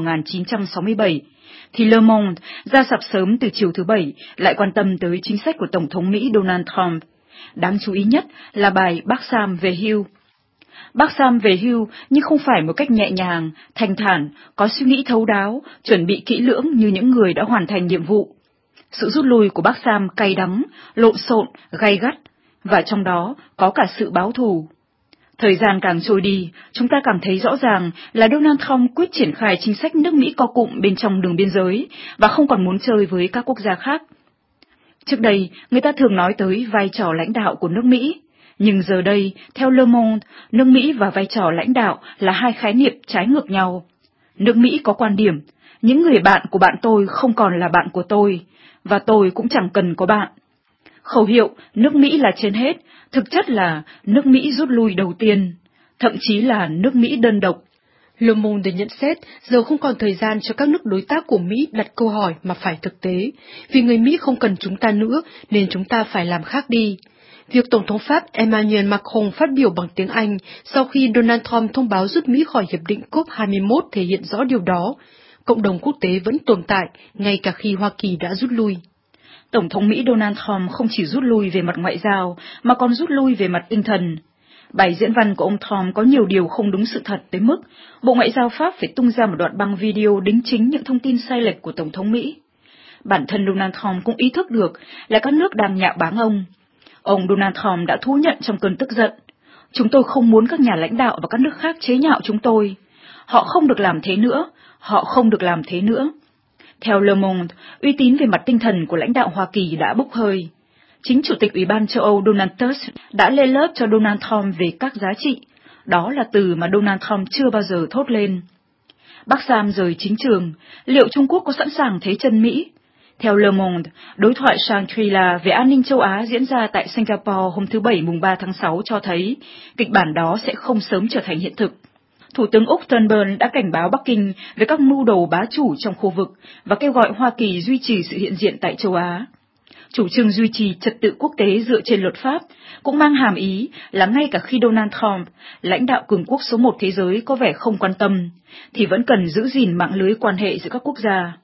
1967, thì Le Monde ra sạp sớm từ chiều thứ Bảy lại quan tâm tới chính sách của Tổng thống Mỹ Donald Trump. Đáng chú ý nhất là bài Bác Sam về hưu. Bác Sam về hưu nhưng không phải một cách nhẹ nhàng, thanh thản, có suy nghĩ thấu đáo, chuẩn bị kỹ lưỡng như những người đã hoàn thành nhiệm vụ. Sự rút lui của bác Sam cay đắng, lộn xộn, gay gắt, và trong đó có cả sự báo thù. Thời gian càng trôi đi, chúng ta cảm thấy rõ ràng là Donald Trump quyết triển khai chính sách nước Mỹ co cụm bên trong đường biên giới và không còn muốn chơi với các quốc gia khác. Trước đây, người ta thường nói tới vai trò lãnh đạo của nước Mỹ, nhưng giờ đây, theo Le Monde, nước Mỹ và vai trò lãnh đạo là hai khái niệm trái ngược nhau. Nước Mỹ có quan điểm, những người bạn của bạn tôi không còn là bạn của tôi, và tôi cũng chẳng cần có bạn. Khẩu hiệu nước Mỹ là trên hết, thực chất là nước Mỹ rút lui đầu tiên, thậm chí là nước Mỹ đơn độc. Le Monde nhận xét giờ không còn thời gian cho các nước đối tác của Mỹ đặt câu hỏi mà phải thực tế, vì người Mỹ không cần chúng ta nữa nên chúng ta phải làm khác đi. Việc Tổng thống Pháp Emmanuel Macron phát biểu bằng tiếng Anh sau khi Donald Trump thông báo rút Mỹ khỏi Hiệp định COP21 thể hiện rõ điều đó. Cộng đồng quốc tế vẫn tồn tại, ngay cả khi Hoa Kỳ đã rút lui. Tổng thống Mỹ Donald Trump không chỉ rút lui về mặt ngoại giao, mà còn rút lui về mặt tinh thần. Bài diễn văn của ông Trump có nhiều điều không đúng sự thật tới mức Bộ Ngoại giao Pháp phải tung ra một đoạn băng video đính chính những thông tin sai lệch của Tổng thống Mỹ. Bản thân Donald Trump cũng ý thức được là các nước đang nhạo báng ông. Ông Donald Trump đã thú nhận trong cơn tức giận. Chúng tôi không muốn các nhà lãnh đạo và các nước khác chế nhạo chúng tôi. Họ không được làm thế nữa. Họ không được làm thế nữa. Theo Le Monde, uy tín về mặt tinh thần của lãnh đạo Hoa Kỳ đã bốc hơi. Chính Chủ tịch Ủy ban châu Âu Donald Tusk đã lên lớp cho Donald Trump về các giá trị. Đó là từ mà Donald Trump chưa bao giờ thốt lên. Bác Sam rời chính trường. Liệu Trung Quốc có sẵn sàng thế chân Mỹ? Theo Le Monde, đối thoại Shangri-La về an ninh châu Á diễn ra tại Singapore hôm thứ Bảy mùng 3 tháng 6 cho thấy kịch bản đó sẽ không sớm trở thành hiện thực. Thủ tướng Úc Turnbull đã cảnh báo Bắc Kinh về các mưu đồ bá chủ trong khu vực và kêu gọi Hoa Kỳ duy trì sự hiện diện tại châu Á. Chủ trương duy trì trật tự quốc tế dựa trên luật pháp cũng mang hàm ý là ngay cả khi Donald Trump, lãnh đạo cường quốc số 1 thế giới có vẻ không quan tâm, thì vẫn cần giữ gìn mạng lưới quan hệ giữa các quốc gia.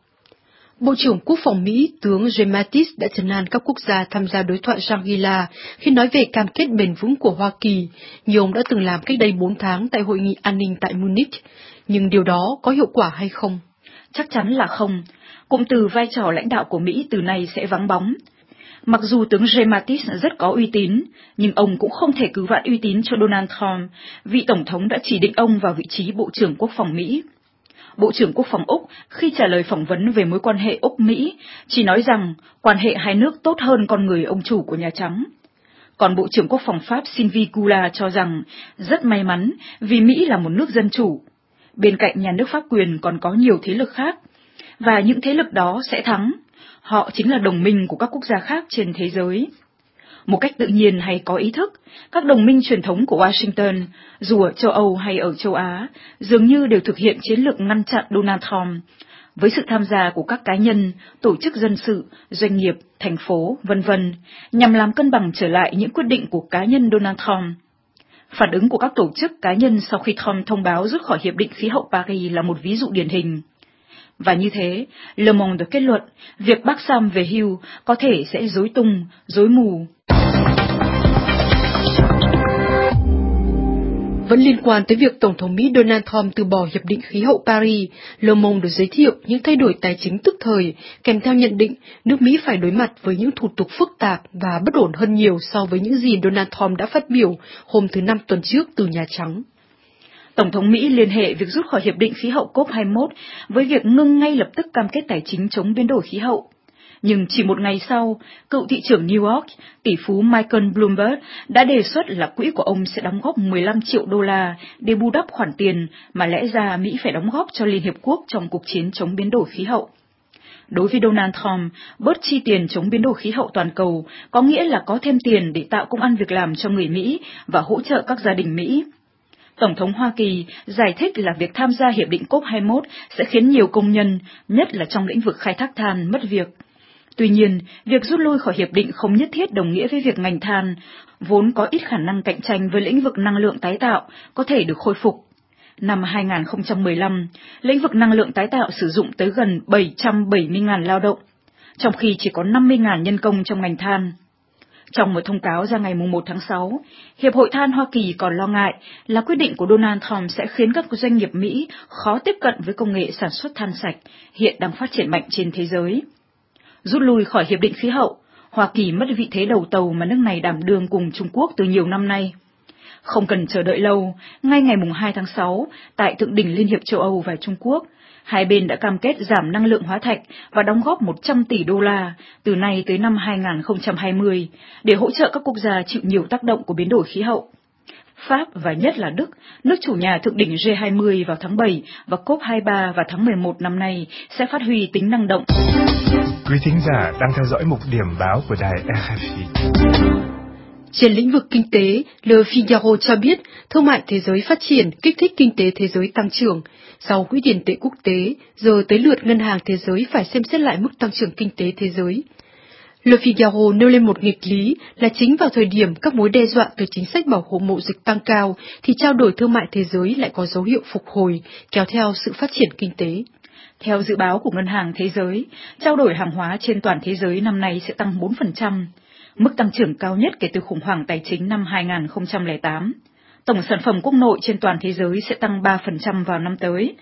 Bộ trưởng Quốc phòng Mỹ tướng James Mattis đã trấn an các quốc gia tham gia đối thoại Shangri-La khi nói về cam kết bền vững của Hoa Kỳ, như ông đã từng làm cách đây 4 tháng tại Hội nghị an ninh tại Munich. Nhưng điều đó có hiệu quả hay không? Chắc chắn là không. Cụm từ vai trò lãnh đạo của Mỹ từ nay sẽ vắng bóng. Mặc dù tướng James Mattis rất có uy tín, nhưng ông cũng không thể cứu vãn uy tín cho Donald Trump, vị Tổng thống đã chỉ định ông vào vị trí Bộ trưởng Quốc phòng Mỹ. Bộ trưởng Quốc phòng Úc khi trả lời phỏng vấn về mối quan hệ Úc-Mỹ chỉ nói rằng quan hệ hai nước tốt hơn con người ông chủ của Nhà Trắng. Còn Bộ trưởng Quốc phòng Pháp Sylvie Goulard cho rằng rất may mắn vì Mỹ là một nước dân chủ. Bên cạnh nhà nước pháp quyền còn có nhiều thế lực khác, và những thế lực đó sẽ thắng. Họ chính là đồng minh của các quốc gia khác trên thế giới. Một cách tự nhiên hay có ý thức, các đồng minh truyền thống của Washington, dù ở châu Âu hay ở châu Á, dường như đều thực hiện chiến lược ngăn chặn Donald Trump, với sự tham gia của các cá nhân, tổ chức dân sự, doanh nghiệp, thành phố, v.v., nhằm làm cân bằng trở lại những quyết định của cá nhân Donald Trump. Phản ứng của các tổ chức cá nhân sau khi Trump thông báo rút khỏi Hiệp định Khí hậu Paris là một ví dụ điển hình. Và như thế, Le Monde kết luận, việc bác Sam về hưu có thể sẽ rối tung, rối mù. Vẫn liên quan tới việc Tổng thống Mỹ Donald Trump từ bỏ Hiệp định Khí hậu Paris, Le Monde giới thiệu những thay đổi tài chính tức thời, kèm theo nhận định nước Mỹ phải đối mặt với những thủ tục phức tạp và bất ổn hơn nhiều so với những gì Donald Trump đã phát biểu hôm thứ Năm tuần trước từ Nhà Trắng. Tổng thống Mỹ liên hệ việc rút khỏi Hiệp định Khí hậu COP21 với việc ngưng ngay lập tức cam kết tài chính chống biến đổi khí hậu. Nhưng chỉ một ngày sau, cựu thị trưởng New York, tỷ phú Michael Bloomberg đã đề xuất là quỹ của ông sẽ đóng góp 15 triệu đô la để bù đắp khoản tiền mà lẽ ra Mỹ phải đóng góp cho Liên Hiệp Quốc trong cuộc chiến chống biến đổi khí hậu. Đối với Donald Trump, bớt chi tiền chống biến đổi khí hậu toàn cầu có nghĩa là có thêm tiền để tạo công ăn việc làm cho người Mỹ và hỗ trợ các gia đình Mỹ. Tổng thống Hoa Kỳ giải thích là việc tham gia Hiệp định COP21 sẽ khiến nhiều công nhân, nhất là trong lĩnh vực khai thác than, mất việc. Tuy nhiên, việc rút lui khỏi hiệp định không nhất thiết đồng nghĩa với việc ngành than, vốn có ít khả năng cạnh tranh với lĩnh vực năng lượng tái tạo, có thể được khôi phục. Năm 2015, lĩnh vực năng lượng tái tạo sử dụng tới gần 770.000 lao động, trong khi chỉ có 50.000 nhân công trong ngành than. Trong một thông cáo ra ngày 1 tháng 6, Hiệp hội Than Hoa Kỳ còn lo ngại là quyết định của Donald Trump sẽ khiến các doanh nghiệp Mỹ khó tiếp cận với công nghệ sản xuất than sạch hiện đang phát triển mạnh trên thế giới. Rút lui khỏi Hiệp định Khí hậu, Hoa Kỳ mất vị thế đầu tàu mà nước này đảm đương cùng Trung Quốc từ nhiều năm nay. Không cần chờ đợi lâu, ngay ngày 2 tháng 6, tại Thượng đỉnh Liên hiệp châu Âu và Trung Quốc, hai bên đã cam kết giảm năng lượng hóa thạch và đóng góp 100 tỷ đô la từ nay tới năm 2020 để hỗ trợ các quốc gia chịu nhiều tác động của biến đổi khí hậu. Pháp và nhất là Đức, nước chủ nhà thượng đỉnh G20 vào tháng 7 và COP23 vào tháng 11 năm nay sẽ phát huy tính năng động. Quý thính giả đang theo dõi mục điểm báo của đài RFI. Trên lĩnh vực kinh tế, Le Figaro cho biết thương mại thế giới phát triển kích thích kinh tế thế giới tăng trưởng. Sau Quỹ tiền tệ quốc tế, giờ tới lượt Ngân hàng Thế giới phải xem xét lại mức tăng trưởng kinh tế thế giới. Le Figaro nêu lên một nghịch lý là chính vào thời điểm các mối đe dọa từ chính sách bảo hộ mậu dịch tăng cao, thì trao đổi thương mại thế giới lại có dấu hiệu phục hồi, kéo theo sự phát triển kinh tế. Theo dự báo của Ngân hàng Thế giới, trao đổi hàng hóa trên toàn thế giới năm nay sẽ tăng 4%, mức tăng trưởng cao nhất kể từ khủng hoảng tài chính năm 2008. Tổng sản phẩm quốc nội trên toàn thế giới sẽ tăng 3% vào năm tới.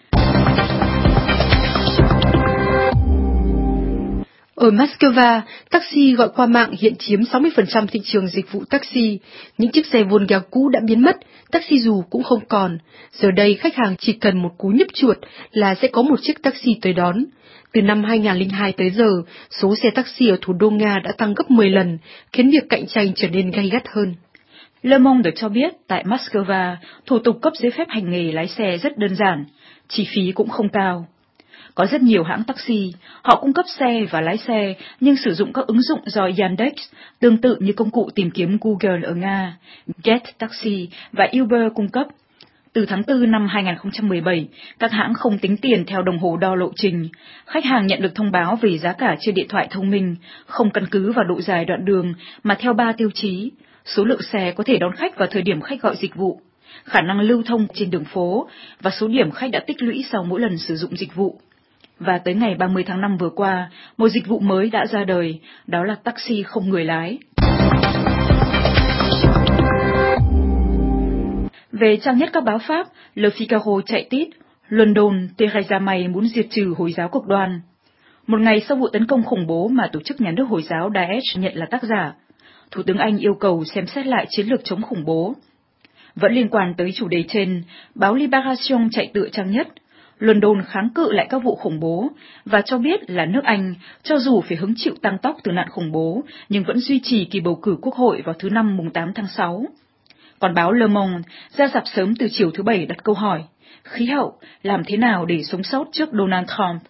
Ở Moscow, taxi gọi qua mạng hiện chiếm 60% thị trường dịch vụ taxi. Những chiếc xe Volga cũ đã biến mất, taxi dù cũng không còn. Giờ đây khách hàng chỉ cần một cú nhấp chuột là sẽ có một chiếc taxi tới đón. Từ năm 2002 tới giờ, số xe taxi ở thủ đô Nga đã tăng gấp 10 lần, khiến việc cạnh tranh trở nên gay gắt hơn. Le Monde cho biết tại Moscow, thủ tục cấp giấy phép hành nghề lái xe rất đơn giản, chi phí cũng không cao. Có rất nhiều hãng taxi, họ cung cấp xe và lái xe nhưng sử dụng các ứng dụng do Yandex, tương tự như công cụ tìm kiếm Google ở Nga, Get Taxi và Uber cung cấp. Từ tháng 4 năm 2017, các hãng không tính tiền theo đồng hồ đo lộ trình. Khách hàng nhận được thông báo về giá cả trên điện thoại thông minh, không căn cứ vào độ dài đoạn đường mà theo 3 tiêu chí: số lượng xe có thể đón khách vào thời điểm khách gọi dịch vụ, khả năng lưu thông trên đường phố và số điểm khách đã tích lũy sau mỗi lần sử dụng dịch vụ. Và tới ngày 30 tháng 5 vừa qua, một dịch vụ mới đã ra đời, đó là taxi không người lái. Về trang nhất các báo Pháp, Le Figaro chạy tít, London, Theresa May muốn diệt trừ Hồi giáo cực đoan. Một ngày sau vụ tấn công khủng bố mà tổ chức nhà nước Hồi giáo Daesh nhận là tác giả, Thủ tướng Anh yêu cầu xem xét lại chiến lược chống khủng bố. Vẫn liên quan tới chủ đề trên, báo Libération chạy tựa trang nhất, London kháng cự lại các vụ khủng bố và cho biết là nước Anh, cho dù phải hứng chịu tăng tốc từ nạn khủng bố, nhưng vẫn duy trì kỳ bầu cử quốc hội vào thứ Năm mùng 8 tháng 6. Còn báo Le Monde ra rạp sớm từ chiều thứ Bảy đặt câu hỏi, khí hậu, làm thế nào để sống sót trước Donald Trump?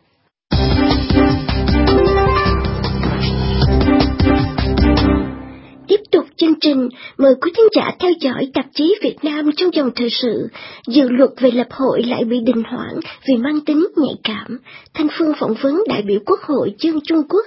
Tiếp tục chương trình, mời quý thính giả theo dõi tạp chí Việt Nam trong dòng thời sự. Dự luật về lập hội lại bị đình hoãn vì mang tính nhạy cảm. Thanh Phương phỏng vấn đại biểu Quốc hội Dương Trung Quốc.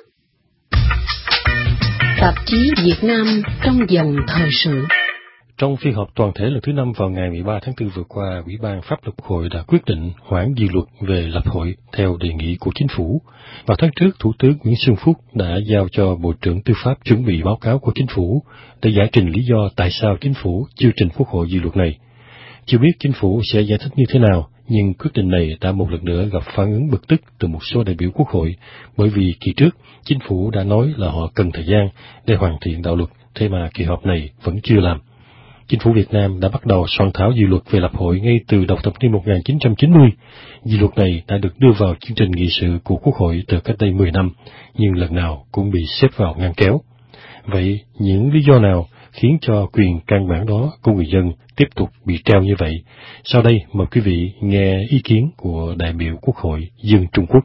Tạp chí Việt Nam trong dòng thời sự. Trong phiên họp toàn thể lần thứ 5 vào ngày 13 tháng 4 vừa qua, Ủy ban Pháp luật Quốc hội đã quyết định hoãn dự luật về lập hội theo đề nghị của chính phủ. Vào tháng trước, Thủ tướng Nguyễn Xuân Phúc đã giao cho Bộ trưởng Tư pháp chuẩn bị báo cáo của chính phủ để giải trình lý do tại sao chính phủ chưa trình Quốc hội dự luật này. Chưa biết chính phủ sẽ giải thích như thế nào, nhưng quyết định này đã một lần nữa gặp phản ứng bực tức từ một số đại biểu Quốc hội, bởi vì kỳ trước, chính phủ đã nói là họ cần thời gian để hoàn thiện đạo luật, thế mà kỳ họp này vẫn chưa làm. Chính phủ Việt Nam đã bắt đầu soạn thảo dự luật về lập hội ngay từ đầu thập niên 1990. Dự luật này đã được đưa vào chương trình nghị sự của Quốc hội từ cách đây 10 năm, nhưng lần nào cũng bị xếp vào ngăn kéo. Vậy, những lý do nào khiến cho quyền căn bản đó của người dân tiếp tục bị treo như vậy? Sau đây, mời quý vị nghe ý kiến của đại biểu Quốc hội Dương Trung Quốc.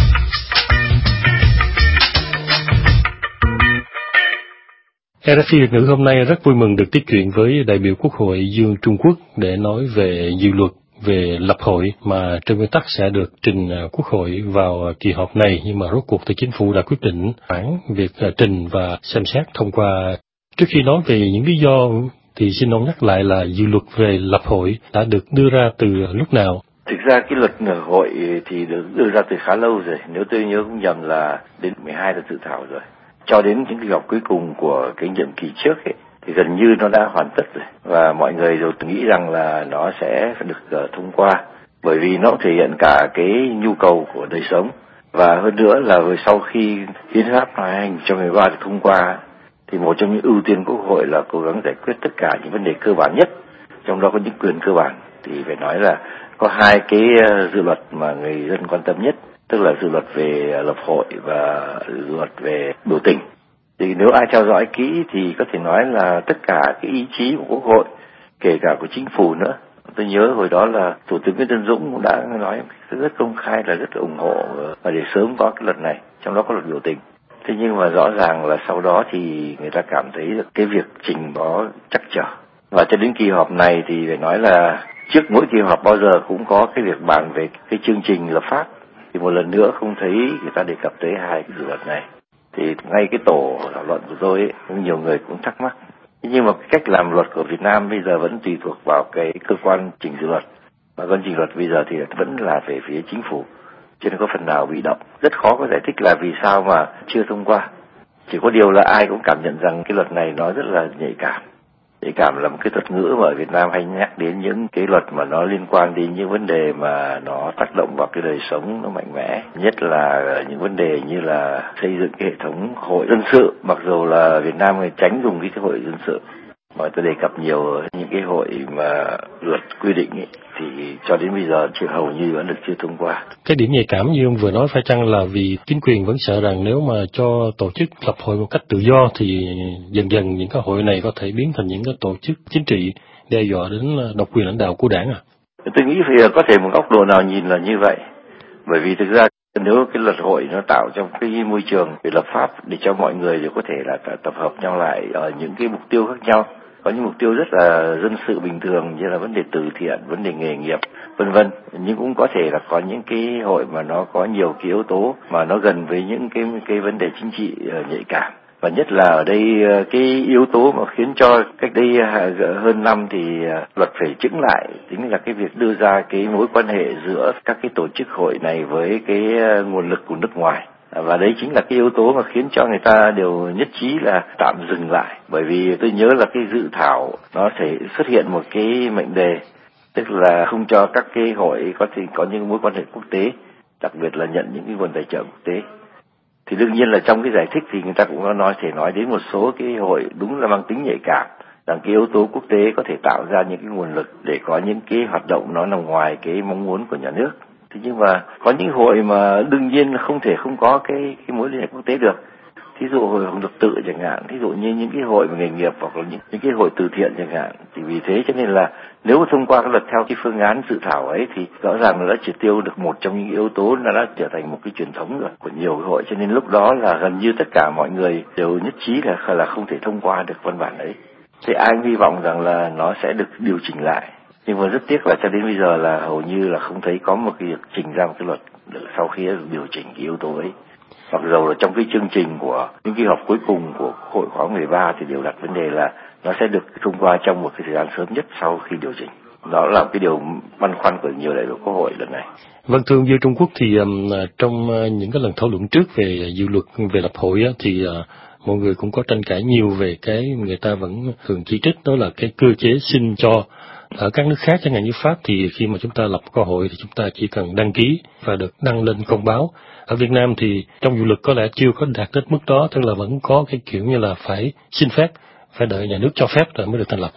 RFI Việt ngữ hôm nay rất vui mừng được tiếp chuyện với đại biểu Quốc hội Dương Trung Quốc để nói về dự luật về lập hội mà trên nguyên tắc sẽ được trình Quốc hội vào kỳ họp này, nhưng mà rốt cuộc thì chính phủ đã quyết định hoãn việc trình và xem xét thông qua. Trước khi nói về những lý do thì xin ông nhắc lại là dự luật về lập hội đã được đưa ra từ lúc nào? Thực ra cái luật hội thì được đưa ra từ khá lâu rồi, nếu tôi nhớ không nhầm là đến 12 lần dự thảo rồi. Cho đến những kỳ họp cuối cùng của cái nhiệm kỳ trước ấy, thì gần như nó đã hoàn tất rồi. Và mọi người đều nghĩ rằng là nó sẽ được thông qua. Bởi vì nó thể hiện cả cái nhu cầu của đời sống. Và hơn nữa là sau khi hiến pháp năm 2013 được thông qua, thì một trong những ưu tiên của Quốc hội là cố gắng giải quyết tất cả những vấn đề cơ bản nhất. Trong đó có những quyền cơ bản. Thì phải nói là có hai cái dự luật mà người dân quan tâm nhất. Tức là dự luật về lập hội và dự luật về biểu tình. Thì nếu ai theo dõi kỹ thì có thể nói là tất cả cái ý chí của Quốc hội, kể cả của chính phủ nữa. Tôi nhớ hồi đó là Thủ tướng Nguyễn Tấn Dũng cũng đã nói rất công khai là rất ủng hộ và để sớm có cái luật này, trong đó có luật biểu tình. Thế nhưng mà rõ ràng là sau đó thì người ta cảm thấy được cái việc trình có trắc trở. Và cho đến kỳ họp này thì phải nói là trước mỗi kỳ họp bao giờ cũng có cái việc bàn về cái chương trình lập pháp. Thì một lần nữa không thấy người ta đề cập tới hai cái dự luật này. Thì ngay cái tổ thảo luận của tôi ấy, nhiều người cũng thắc mắc. Nhưng mà cái cách làm luật của Việt Nam bây giờ vẫn tùy thuộc vào cái cơ quan chỉnh dự luật. Và cơ quan chỉnh luật bây giờ thì vẫn là về phía chính phủ. Cho nên có phần nào bị động. Rất khó có giải thích là vì sao mà chưa thông qua. Chỉ có điều là ai cũng cảm nhận rằng cái luật này nó rất là nhạy cảm. Nhạy cảm là một cái thuật ngữ mà ở Việt Nam hay nhắc đến những cái luật mà nó liên quan đến những vấn đề mà nó tác động vào cái đời sống nó mạnh mẽ. Nhất là những vấn đề như là xây dựng cái hệ thống hội dân sự. Mặc dù là Việt Nam người tránh dùng cái hội dân sự. Mà tôi đề cập nhiều những cái hội mà luật quy định ấy, thì cho đến bây giờ chưa hầu như vẫn được chưa thông qua. Cái điểm nhạy cảm như ông vừa nói phải chăng là vì chính quyền vẫn sợ rằng nếu mà cho tổ chức lập hội một cách tự do thì dần dần những cái hội này có thể biến thành những cái tổ chức chính trị đe dọa đến độc quyền lãnh đạo của đảng à? Tôi nghĩ thì có thể một góc độ nào nhìn là như vậy. Bởi vì thực ra nếu cái luật hội nó tạo trong cái môi trường về lập pháp để cho mọi người đều có thể là tập hợp nhau lại ở những cái mục tiêu khác nhau. Có những mục tiêu rất là dân sự bình thường như là vấn đề từ thiện, vấn đề nghề nghiệp, vân vân. Nhưng cũng có thể là có những cái hội mà nó có nhiều cái yếu tố mà nó gần với những cái vấn đề chính trị nhạy cảm. Và nhất là ở đây cái yếu tố mà khiến cho cách đây hơn năm thì luật phải chững lại, chính là cái việc đưa ra cái mối quan hệ giữa các cái tổ chức hội này với cái nguồn lực của nước ngoài. Và đấy chính là cái yếu tố mà khiến cho người ta đều nhất trí là tạm dừng lại. Bởi vì tôi nhớ là cái dự thảo nó sẽ xuất hiện một cái mệnh đề, tức là không cho các cái hội có những mối quan hệ quốc tế, đặc biệt là nhận những cái nguồn tài trợ quốc tế. Thì đương nhiên là trong cái giải thích thì người ta cũng có nói đến một số cái hội đúng là mang tính nhạy cảm, rằng cái yếu tố quốc tế có thể tạo ra những cái nguồn lực để có những cái hoạt động nó nằm ngoài cái mong muốn của nhà nước. Thế nhưng mà có những hội mà đương nhiên không thể không có cái mối liên hệ quốc tế được. Thí dụ hội hồng độc tự chẳng hạn, thí dụ như những cái hội về nghề nghiệp hoặc là những cái hội từ thiện chẳng hạn. Thì vì thế cho nên là nếu thông qua cái luật theo cái phương án dự thảo ấy thì rõ ràng nó đã triệt tiêu được một trong những yếu tố, nó đã trở thành một cái truyền thống rồi của nhiều hội. Cho nên lúc đó là gần như tất cả mọi người đều nhất trí là không thể thông qua được văn bản ấy. Thì ai hy vọng rằng là nó sẽ được điều chỉnh lại. Nhưng mà rất tiếc là cho đến bây giờ là hầu như là không thấy có một cái việc trình ra một cái luật sau khi được điều chỉnh cái yếu tố ấy. Mặc dù là trong cái chương trình của những kỳ họp cuối cùng của Hội khóa 13 thì đều đặt vấn đề là nó sẽ được thông qua trong một cái thời gian sớm nhất sau khi điều chỉnh. Đó là cái điều băn khoăn của nhiều đại biểu Quốc hội lần này. Vâng, thưa ông Dương Trung Quốc, thì trong những cái lần thảo luận trước về dự luật về lập hội thì mọi người cũng có tranh cãi nhiều về cái người ta vẫn thường chỉ trích, đó là cái cơ chế xin cho. Ở các nước khác chẳng hạn như Pháp thì khi mà chúng ta lập cơ hội thì chúng ta chỉ cần đăng ký và được đăng lên công báo. Ở Việt Nam thì trong dự luật có lẽ chưa có đạt đến mức đó, tức là vẫn có cái kiểu như là phải xin phép, phải đợi nhà nước cho phép rồi mới được thành lập.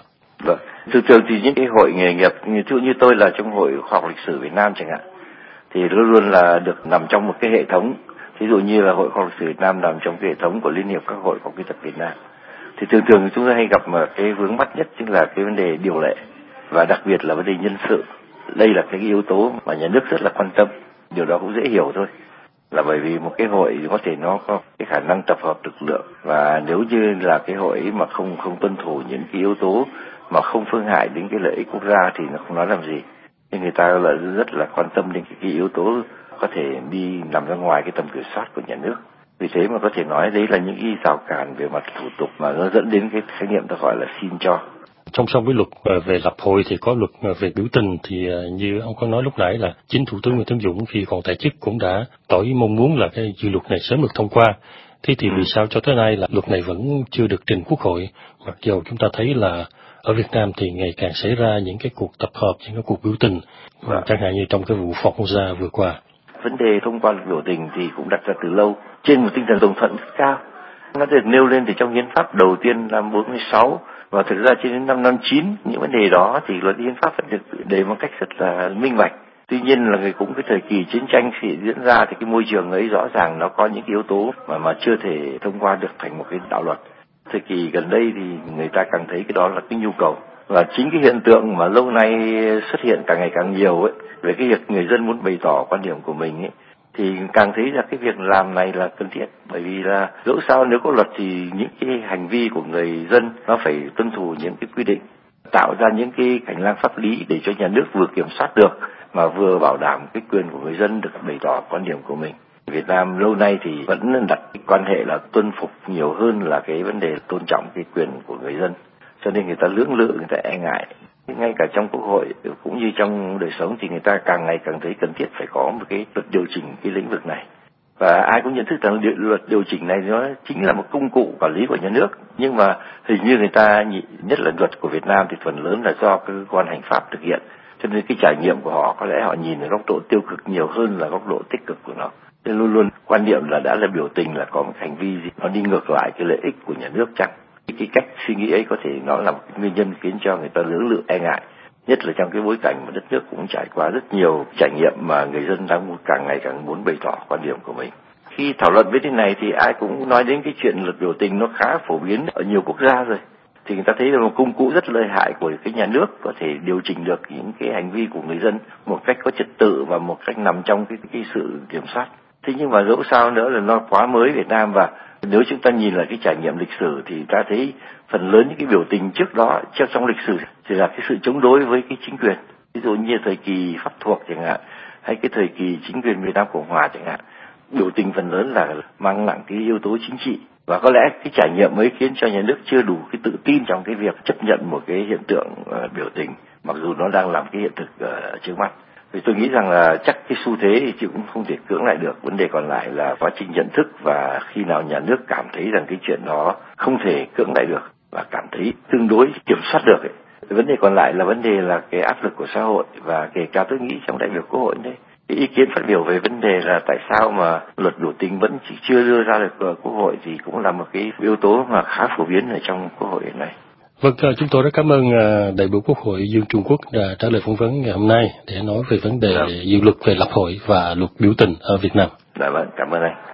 Vâng, thường thì những cái hội nghề nghiệp như tôi là trong hội khoa học lịch sử Việt Nam chẳng hạn, thì luôn luôn là được nằm trong một cái hệ thống. Ví dụ như là hội khoa học lịch sử Việt Nam nằm trong cái hệ thống của Liên hiệp các hội khoa học kỹ thuật Việt Nam. Thì thường chúng tôi hay gặp mà cái vướng mắc nhất chính là cái vấn đề điều lệ và đặc biệt là vấn đề nhân sự. Đây là cái yếu tố mà nhà nước rất là quan tâm. Điều đó cũng dễ hiểu thôi. Là bởi vì một cái hội có thể nó có cái khả năng tập hợp lực lượng, và nếu như là cái hội ấy mà không tuân thủ những cái yếu tố mà không phương hại đến cái lợi ích quốc gia thì nó không nói làm gì. Nhưng người ta là rất là quan tâm đến cái yếu tố có thể đi nằm ra ngoài cái tầm kiểm soát của nhà nước. Vì thế mà có thể nói đấy là những cái rào cản về mặt thủ tục mà nó dẫn đến cái khái niệm ta gọi là xin cho. Song song với luật về lập hội thì có luật về biểu tình, thì như ông có nói lúc nãy là chính Thủ tướng Nguyễn Tấn Dũng khi còn tại chức cũng đã tỏ ý mong muốn là cái dự luật này sớm được thông qua. Thế thì vì sao cho tới nay là luật này vẫn chưa được trình Quốc hội, mặc dù chúng ta thấy là ở Việt Nam thì ngày càng xảy ra những cái cuộc tập hợp, những cái cuộc biểu tình, chẳng hạn như trong cái vụ Formosa vừa qua. Vấn đề thông qua luật biểu tình thì cũng đặt ra từ lâu trên một tinh thần đồng thuận rất cao. Nó được nêu lên từ trong hiến pháp đầu tiên năm 46, và thực ra cho đến năm 59 những vấn đề đó thì luật hiến pháp phải được đề một cách rất là minh bạch. Tuy nhiên là cũng cái thời kỳ chiến tranh khi diễn ra thì cái môi trường ấy rõ ràng nó có những yếu tố mà chưa thể thông qua được thành một cái đạo luật. Thời kỳ gần đây thì người ta càng thấy cái đó là cái nhu cầu, và chính cái hiện tượng mà lâu nay xuất hiện càng ngày càng nhiều ấy về cái việc người dân muốn bày tỏ quan điểm của mình ấy, thì càng thấy là cái việc làm này là cần thiết. Bởi vì là dẫu sao nếu có luật thì những cái hành vi của người dân nó phải tuân thủ những cái quy định, tạo ra những cái hành lang pháp lý để cho nhà nước vừa kiểm soát được mà vừa bảo đảm cái quyền của người dân được bày tỏ quan điểm của mình. Việt Nam lâu nay thì vẫn đặt cái quan hệ là tuân phục nhiều hơn là cái vấn đề tôn trọng cái quyền của người dân, cho nên người ta lưỡng lự, người ta e ngại. Ngay cả trong Quốc hội cũng như trong đời sống thì người ta càng ngày càng thấy cần thiết phải có một cái luật điều chỉnh cái lĩnh vực này. Và ai cũng nhận thức rằng luật điều chỉnh này nó chính là một công cụ quản lý của nhà nước, nhưng mà hình như người ta, nhất là luật của Việt Nam thì phần lớn là do cơ quan hành pháp thực hiện, cho nên cái trải nghiệm của họ có lẽ họ nhìn ở góc độ tiêu cực nhiều hơn là góc độ tích cực của nó. Nên luôn luôn quan niệm là đã là biểu tình là có một hành vi gì nó đi ngược lại cái lợi ích của nhà nước chăng. Cái cách suy nghĩ ấy có thể nó là một nguyên nhân khiến cho người ta lưỡng lự e ngại, nhất là trong cái bối cảnh mà đất nước cũng trải qua rất nhiều trải nghiệm mà người dân đang càng ngày càng muốn bày tỏ quan điểm của mình. Khi thảo luận về thế này thì ai cũng nói đến cái chuyện luật biểu tình nó khá phổ biến ở nhiều quốc gia rồi. Thì người ta thấy là một công cụ rất lợi hại của cái nhà nước có thể điều chỉnh được những cái hành vi của người dân một cách có trật tự và một cách nằm trong cái sự kiểm soát. Thế nhưng mà dẫu sao nữa là nó quá mới Việt Nam, và nếu chúng ta nhìn lại cái trải nghiệm lịch sử thì ta thấy phần lớn những cái biểu tình trước đó trong lịch sử thì là cái sự chống đối với cái chính quyền. Ví dụ như thời kỳ Pháp thuộc chẳng hạn, hay cái thời kỳ chính quyền Việt Nam Cộng Hòa chẳng hạn, biểu tình phần lớn là mang nặng cái yếu tố chính trị. Và có lẽ cái trải nghiệm ấy khiến cho nhà nước chưa đủ cái tự tin trong cái việc chấp nhận một cái hiện tượng biểu tình, mặc dù nó đang làm cái hiện thực trước mắt. Thì tôi nghĩ rằng là chắc cái xu thế thì chị cũng không thể cưỡng lại được. Vấn đề còn lại là quá trình nhận thức, và khi nào nhà nước cảm thấy rằng cái chuyện đó không thể cưỡng lại được và cảm thấy tương đối kiểm soát được ấy. Vấn đề còn lại là vấn đề là cái áp lực của xã hội, và kể cả tôi nghĩ trong đại biểu Quốc hội đấy. Cái ý kiến phát biểu về vấn đề là tại sao mà luật biểu tình vẫn chưa đưa ra được Quốc hội thì cũng là một cái yếu tố mà khá phổ biến ở trong Quốc hội hiện nay. Vâng, chúng tôi rất cảm ơn đại biểu Quốc hội Dương Trung Quốc đã trả lời phỏng vấn ngày hôm nay để nói về vấn đề dự luật về lập hội và luật biểu tình ở Việt Nam. Dạ vâng, cảm ơn anh.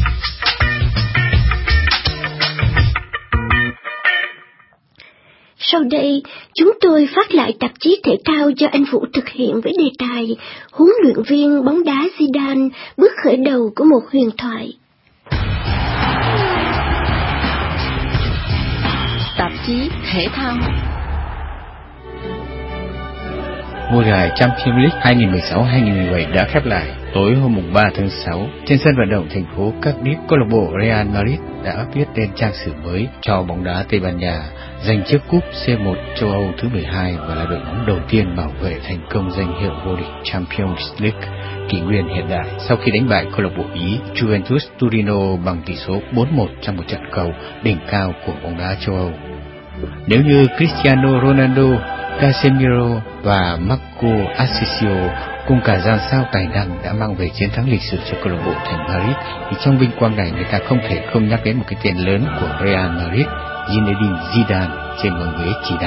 Sau đây, chúng tôi phát lại tạp chí thể thao do anh Vũ thực hiện với đề tài huấn luyện viên bóng đá Zidane, bước khởi đầu của một huyền thoại. Tạp chí thể thao. Mùa giải Champions League 2016-2017 đã khép lại tối hôm 3 tháng 6 trên sân vận động thành phố Cardiff. Câu lạc bộ Real Madrid đã viết lên trang sử mới cho bóng đá Tây Ban Nha, giành chiếc cúp C1 châu Âu thứ 12 và là đội bóng đầu tiên bảo vệ thành công danh hiệu vô địch Champions League kỷ nguyên hiện đại sau khi đánh bại câu lạc bộ Ý Juventus Turino bằng tỷ số 4-1 trong một trận cầu đỉnh cao của bóng đá châu Âu. Nếu như Cristiano Ronaldo, Casemiro và Marco Asensio cùng cả dàn sao tài năng đã mang về chiến thắng lịch sử cho câu lạc bộ thành Madrid, thì trong vinh quang này người ta không thể không nhắc đến một cái tên lớn của Real Madrid, Zinedine Zidane trên ngọn ghế chỉ đạo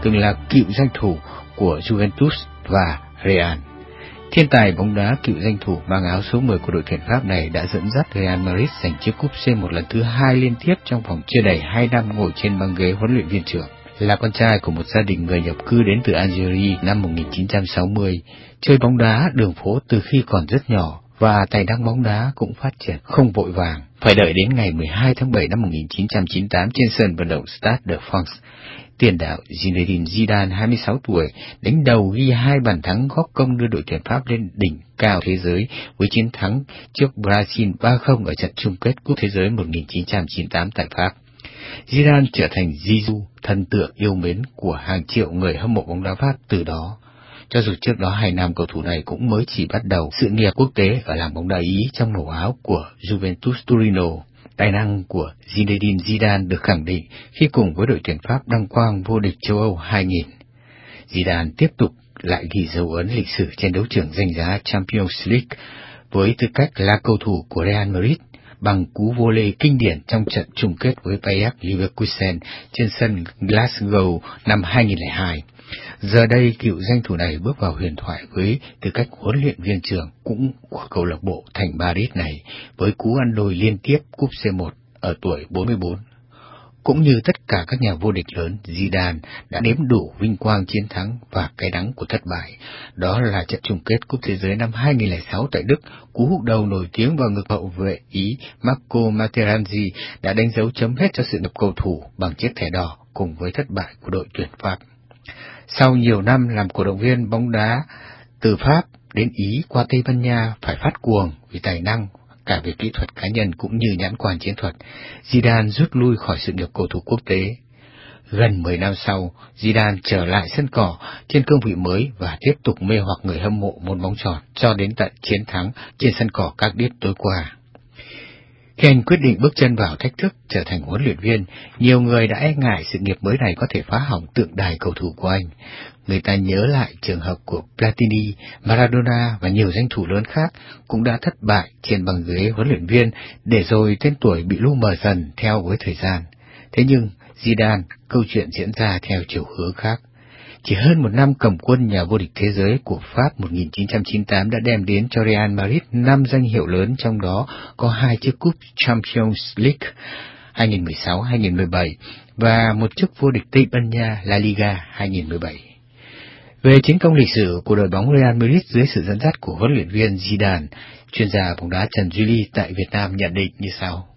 từng là cựu danh thủ của Juventus và Real. Thiên tài bóng đá cựu danh thủ mang áo số 10 của đội tuyển Pháp này đã dẫn dắt Real Madrid giành chiếc cúp C1 lần thứ 2 liên tiếp trong vòng chưa đầy 2 năm ngồi trên băng ghế huấn luyện viên trưởng. Là con trai của một gia đình người nhập cư đến từ Algeria năm 1960, chơi bóng đá đường phố từ khi còn rất nhỏ và tài năng bóng đá cũng phát triển không vội vàng. Phải đợi đến ngày 12 tháng 7 năm 1998 trên sân vận động Stade de France, tiền đạo Zinedine Zidane 26 tuổi đánh đầu ghi 2 bàn thắng góp công đưa đội tuyển Pháp lên đỉnh cao thế giới với chiến thắng trước Brazil 3-0 ở trận chung kết Cúp Thế giới 1998 tại Pháp. Zidane trở thành Zizou, thần tượng yêu mến của hàng triệu người hâm mộ bóng đá Pháp từ đó. Cho dù trước đó 2 năm cầu thủ này cũng mới chỉ bắt đầu sự nghiệp quốc tế ở làng bóng đá Ý trong màu áo của Juventus Turino, tài năng của Zinedine Zidane được khẳng định khi cùng với đội tuyển Pháp đăng quang vô địch châu Âu 2000. Zidane tiếp tục lại ghi dấu ấn lịch sử trên đấu trường danh giá Champions League với tư cách là cầu thủ của Real Madrid bằng cú volley kinh điển trong trận chung kết với Bayer Leverkusen trên sân Glasgow năm 2002. Giờ đây, cựu danh thủ này bước vào huyền thoại với tư cách huấn luyện viên trưởng cũng của câu lạc bộ Thành Paris này với cú ăn đôi liên tiếp cúp C1 ở tuổi 44. Cũng như tất cả các nhà vô địch lớn, Zidane đã nếm đủ vinh quang chiến thắng và cái đắng của thất bại. Đó là trận chung kết Cúp Thế giới năm 2006 tại Đức, cú húc đầu nổi tiếng vào ngực hậu vệ Ý Marco Materazzi đã đánh dấu chấm hết cho sự nghiệp cầu thủ bằng chiếc thẻ đỏ cùng với thất bại của đội tuyển Pháp. Sau nhiều năm làm cổ động viên bóng đá từ Pháp đến Ý qua Tây Ban Nha phải phát cuồng vì tài năng cả về kỹ thuật cá nhân cũng như nhãn quan chiến thuật, Zidane rút lui khỏi sự nghiệp cầu thủ quốc tế. Gần 10 năm sau, Zidane trở lại sân cỏ trên cương vị mới và tiếp tục mê hoặc người hâm mộ môn bóng tròn cho đến tận chiến thắng trên sân cỏ Cardiff tối qua. Khi anh quyết định bước chân vào thách thức trở thành huấn luyện viên, nhiều người đã e ngại sự nghiệp mới này có thể phá hỏng tượng đài cầu thủ của anh. Người ta nhớ lại trường hợp của Platini, Maradona và nhiều danh thủ lớn khác cũng đã thất bại trên băng ghế huấn luyện viên để rồi tên tuổi bị lu mờ dần theo với thời gian. Thế nhưng, Zidane, câu chuyện diễn ra theo chiều hướng khác. Chỉ hơn một năm cầm quân nhà vô địch thế giới của Pháp 1998 đã đem đến cho Real Madrid 5 danh hiệu lớn, trong đó có 2 chiếc cúp Champions League 2016-2017 và một chức vô địch Tây Ban Nha La Liga 2017. Về chiến công lịch sử của đội bóng Real Madrid dưới sự dẫn dắt của huấn luyện viên Zidane, chuyên gia bóng đá Trần Duy Ly tại Việt Nam nhận định như sau.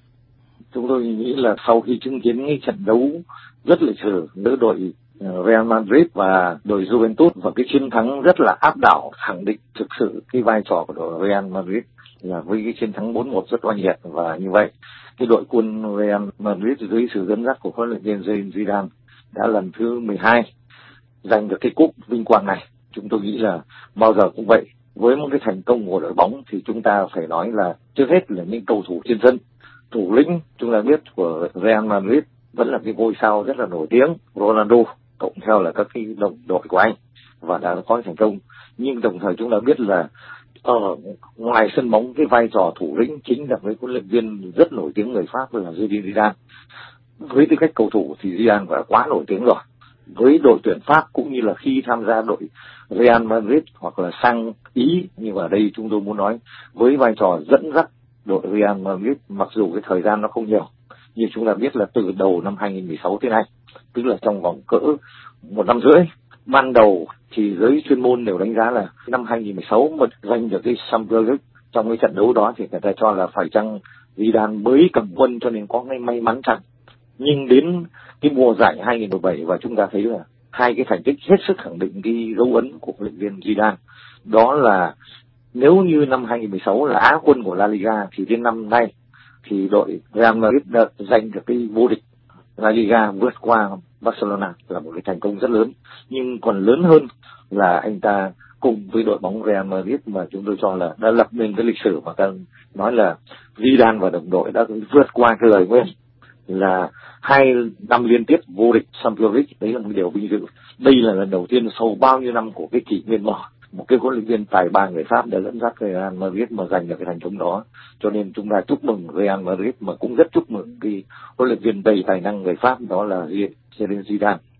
Chúng tôi nghĩ là sau khi chứng kiến cái trận đấu rất lịch sử giữa đội Real Madrid và đội Juventus và cái chiến thắng rất là áp đảo, khẳng định thực sự cái vai trò của đội Real Madrid là với cái chiến thắng 4-1 rất oanh liệt, và như vậy cái đội quân Real Madrid dưới sự dẫn dắt của huấn luyện viên Zidane đã lần thứ 12 giành được cái cúp vinh quang này. Chúng tôi nghĩ là bao giờ cũng vậy, với một cái thành công của đội bóng thì chúng ta phải nói là trước hết là những cầu thủ trên sân. Thủ lĩnh chúng ta biết của Real Madrid vẫn là cái ngôi sao rất là nổi tiếng Ronaldo, cộng theo là các cái đồng đội của anh và đã có thành công. Nhưng đồng thời chúng ta biết là ở ngoài sân bóng cái vai trò thủ lĩnh chính là với huấn luyện viên rất nổi tiếng người Pháp là Zidane. Với tư cách cầu thủ thì Zidane đã quá nổi tiếng rồi. Với đội tuyển Pháp cũng như là khi tham gia đội Real Madrid hoặc là sang Ý, nhưng mà ở đây chúng tôi muốn nói với vai trò dẫn dắt đội Real Madrid, mặc dù cái thời gian nó không nhiều, nhưng chúng ta biết là từ đầu năm 2016 tới nay, tức là trong vòng cỡ 1 năm rưỡi, ban đầu thì giới chuyên môn đều đánh giá là năm 2016 mà giành được cái Champions League trong cái trận đấu đó thì người ta cho là phải chăng Zidane mới cầm quân cho nên có cái may mắn chăng. Nhưng đến cái mùa giải 2017 và chúng ta thấy là hai cái thành tích hết sức khẳng định cái dấu ấn của huấn luyện viên Zidane. Đó là nếu như năm 2016 là Á quân của La Liga thì đến năm nay thì đội Real Madrid đã giành được cái vô địch La Liga vượt qua Barcelona, là một cái thành công rất lớn. Nhưng còn lớn hơn là anh ta cùng với đội bóng Real Madrid mà chúng tôi cho là đã lập nên cái lịch sử mà ta nói là Zidane và đồng đội đã vượt qua cái lời nguyền là 2 năm liên tiếp vô địch Champions League. Đấy là một điều vinh dự. Đây là lần đầu tiên sau bao nhiêu năm của cái kỷ nguyên mỏ một cái huấn luyện viên tài ba người Pháp đã dẫn dắt Real Madrid mà giành được cái thành công đó. Cho nên chúng ta chúc mừng Real Madrid, mà cũng rất chúc mừng cái huấn luyện viên đầy tài năng người Pháp đó là Zidane.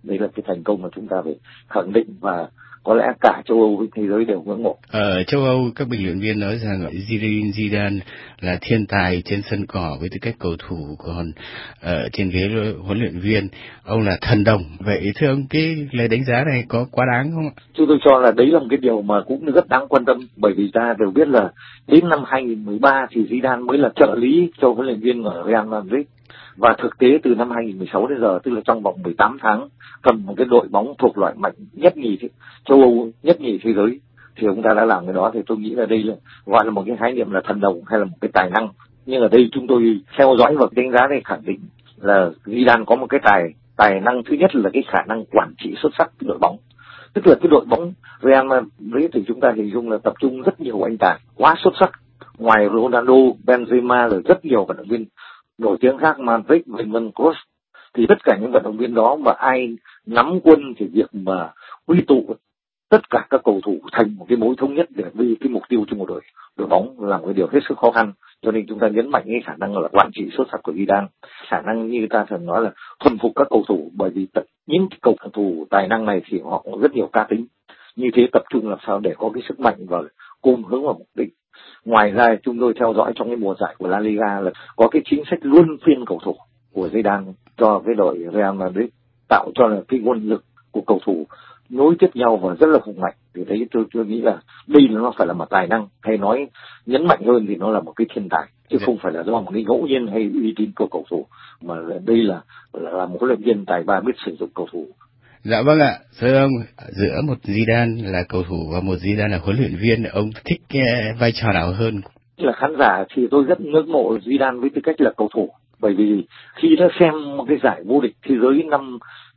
Đấy là cái thành công mà chúng ta phải khẳng định và có lẽ cả châu Âu với thế giới đều ngưỡng mộ. Ở châu Âu, các bình luận viên nói rằng Zinedine Zidane là thiên tài trên sân cỏ với tư cách cầu thủ, còn ở trên ghế huấn luyện viên ông là thần đồng. Vậy thưa ông, cái lời đánh giá này có quá đáng không ạ? Chúng tôi cho là đấy là một cái điều mà cũng rất đáng quan tâm, bởi vì ta đều biết là đến năm 2013 thì Zidane mới là trợ lý cho huấn luyện viên ở Real Madrid. Và thực tế từ năm 2016 đến giờ, tức là trong vòng 18 tháng, cầm một cái đội bóng thuộc loại mạnh nhất nhì châu Âu, nhất nhì thế giới, thì ông ta đã làm cái đó, thì tôi nghĩ là đây là gọi là một cái khái niệm là thần đồng hay là một cái tài năng. Nhưng ở đây chúng tôi theo dõi và đánh giá này khẳng định là Zidane có một cái tài năng, thứ nhất là cái khả năng quản trị xuất sắc đội bóng. Tức là cái đội bóng Real Madrid thì chúng ta hình dung là tập trung rất nhiều anh tài quá xuất sắc, ngoài Ronaldo, Benzema rồi rất nhiều vận động viên nổi tiếng khác, Madrid, Vân Kroos, thì tất cả những vận động viên đó mà ai nắm quân thì việc mà quy tụ tất cả các cầu thủ thành một cái mối thống nhất để vì cái mục tiêu chung một đội bóng là một cái điều hết sức khó khăn. Cho nên chúng ta nhấn mạnh cái khả năng là quản trị xuất sắc của Zidane, khả năng như ta thường nói là thuần phục các cầu thủ, bởi vì những cầu thủ tài năng này thì họ có rất nhiều cá tính, như thế tập trung làm sao để có cái sức mạnh và cùng hướng vào mục đích. Ngoài ra chúng tôi theo dõi trong cái mùa giải của La Liga là có cái chính sách luân phiên cầu thủ của Zidane cho cái đội Real Madrid, tạo cho là cái nguồn lực của cầu thủ nối tiếp nhau và rất là hùng mạnh. Thì đấy tôi nghĩ là đây nó phải là một tài năng, hay nói nhấn mạnh hơn thì nó là một cái thiên tài, chứ không phải là do một cái ngẫu nhiên hay uy tín của cầu thủ, mà đây là một huấn luyện viên tài ba biết sử dụng cầu thủ. Dạ vâng ạ, thưa ông, giữa một Zidane là cầu thủ và một Zidane là huấn luyện viên, ông thích vai trò nào hơn? Là khán giả thì tôi rất ngưỡng mộ Zidane với tư cách là cầu thủ, bởi vì khi đã xem một cái giải vô địch thế giới năm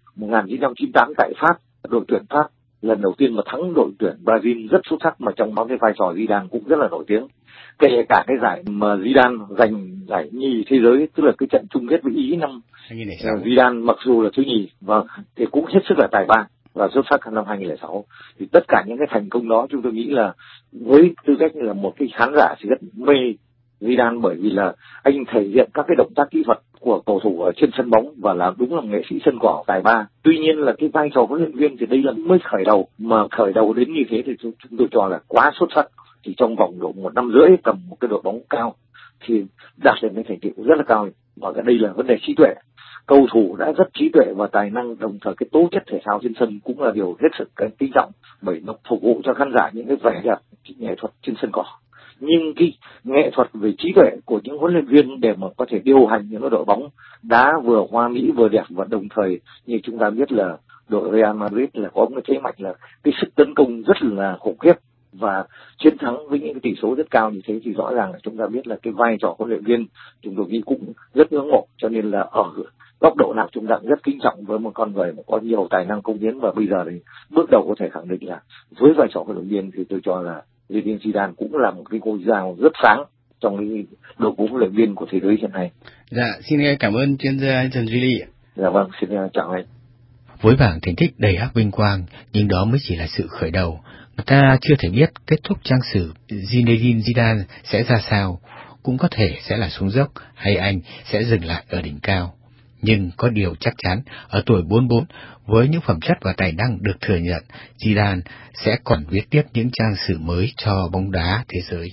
1998 tại Pháp, đội tuyển Pháp lần đầu tiên mà thắng đội tuyển Brazil rất xuất sắc, mà trong đó cái vai trò Zidane cũng rất là nổi tiếng. Kể cả cái giải mà Zidane giành giải nhì thế giới, tức là cái trận chung kết với Ý năm 2006, Zidane mặc dù là thứ nhì và thì cũng hết sức là tài ba và xuất sắc năm 2006. Thì tất cả những cái thành công đó chúng tôi nghĩ là với tư cách là một cái khán giả thì rất mê Zidane, bởi vì là anh thể hiện các cái động tác kỹ thuật của cầu thủ ở trên sân bóng và là đúng là nghệ sĩ sân cỏ tài ba. Tuy nhiên là cái vai trò huấn luyện viên thì đây là mới khởi đầu, mà khởi đầu đến như thế thì chúng tôi cho là quá xuất sắc. Thì trong vòng độ 1 năm rưỡi cầm một cái đội bóng cao thì đạt được cái thành tựu rất là cao. Và đây là vấn đề trí tuệ. Cầu thủ đã rất trí tuệ và tài năng, đồng thời cái tố chất thể thao trên sân cũng là điều hết sức kính trọng, bởi nó phục vụ cho khán giả những cái vẻ đẹp nghệ thuật trên sân cỏ. Nhưng cái nghệ thuật về trí tuệ của những huấn luyện viên để mà có thể điều hành những đội bóng đá vừa hoa mỹ vừa đẹp, và đồng thời như chúng ta biết là đội Real Madrid là có một thế mạnh là cái sức tấn công rất là khủng khiếp và chiến thắng với những cái tỷ số rất cao như thế, thì rõ ràng là chúng ta biết là cái vai trò huấn luyện viên chúng tôi nghĩ cũng rất ngưỡng mộ. Cho nên là ở góc độ nào chúng ta rất kính trọng với một con người mà có nhiều tài năng công hiến, và bây giờ thì bước đầu có thể khẳng định là với vai trò huấn luyện viên thì tôi cho là Zinedine Zidane cũng là một cái ngôi sao rất sáng trong cái đội ngũ huấn luyện viên của thế giới hiện nay. Dạ, xin cảm ơn chuyên gia Trần Duy Ly. Dạ vâng, xin chào anh. Với bảng thành tích đầy ắp vinh quang, nhưng đó mới chỉ là sự khởi đầu. Người ta chưa thể biết kết thúc trang sử Zinedine Zidane sẽ ra sao, cũng có thể sẽ là xuống dốc hay anh sẽ dừng lại ở đỉnh cao. Nhưng có điều chắc chắn, ở tuổi 44, với những phẩm chất và tài năng được thừa nhận, Zidane sẽ còn viết tiếp những trang sử mới cho bóng đá thế giới.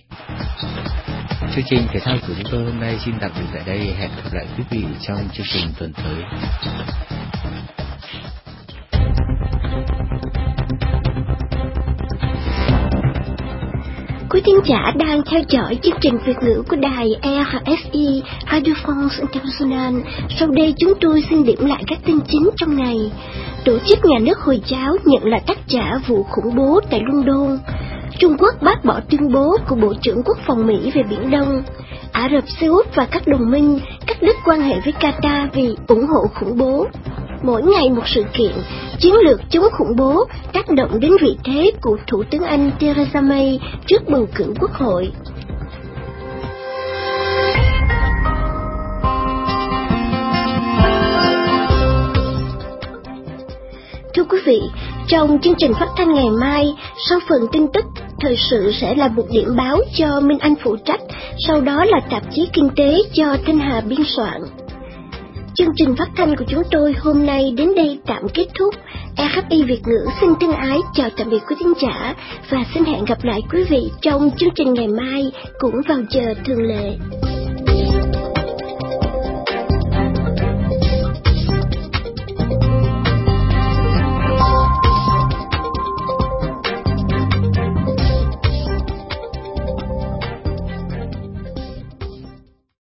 Chương trình thể thao của chúng tôi hôm nay xin tạm dừng tại đây. Hẹn gặp lại quý vị trong chương trình tuần tới. Quý thính giả đang theo dõi chương trình Việt ngữ của đài RFI Radio France International. Sau đây chúng tôi xin điểm lại các tin chính trong ngày. Tổ chức Nhà nước Hồi giáo nhận là tác giả vụ khủng bố tại London. Trung Quốc bác bỏ tuyên bố của Bộ trưởng Quốc phòng Mỹ về Biển Đông. Ả Rập Xê Út và các đồng minh cắt đứt quan hệ với Qatar vì ủng hộ khủng bố. Mỗi ngày một sự kiện, chiến lược chống khủng bố tác động đến vị thế của Thủ tướng Anh Theresa May trước bầu cử quốc hội. Thưa quý vị, trong chương trình phát thanh ngày mai, sau phần tin tức thời sự sẽ là một điểm báo do Minh Anh phụ trách, sau đó là tạp chí kinh tế do Thanh Hà biên soạn. chương trình phát thanh của chúng tôi hôm nay đến đây tạm kết thúc. RFI Việt ngữ xin thân ái chào tạm biệt quý thính giả và xin hẹn gặp lại quý vị trong chương trình ngày mai cũng vào giờ thường lệ.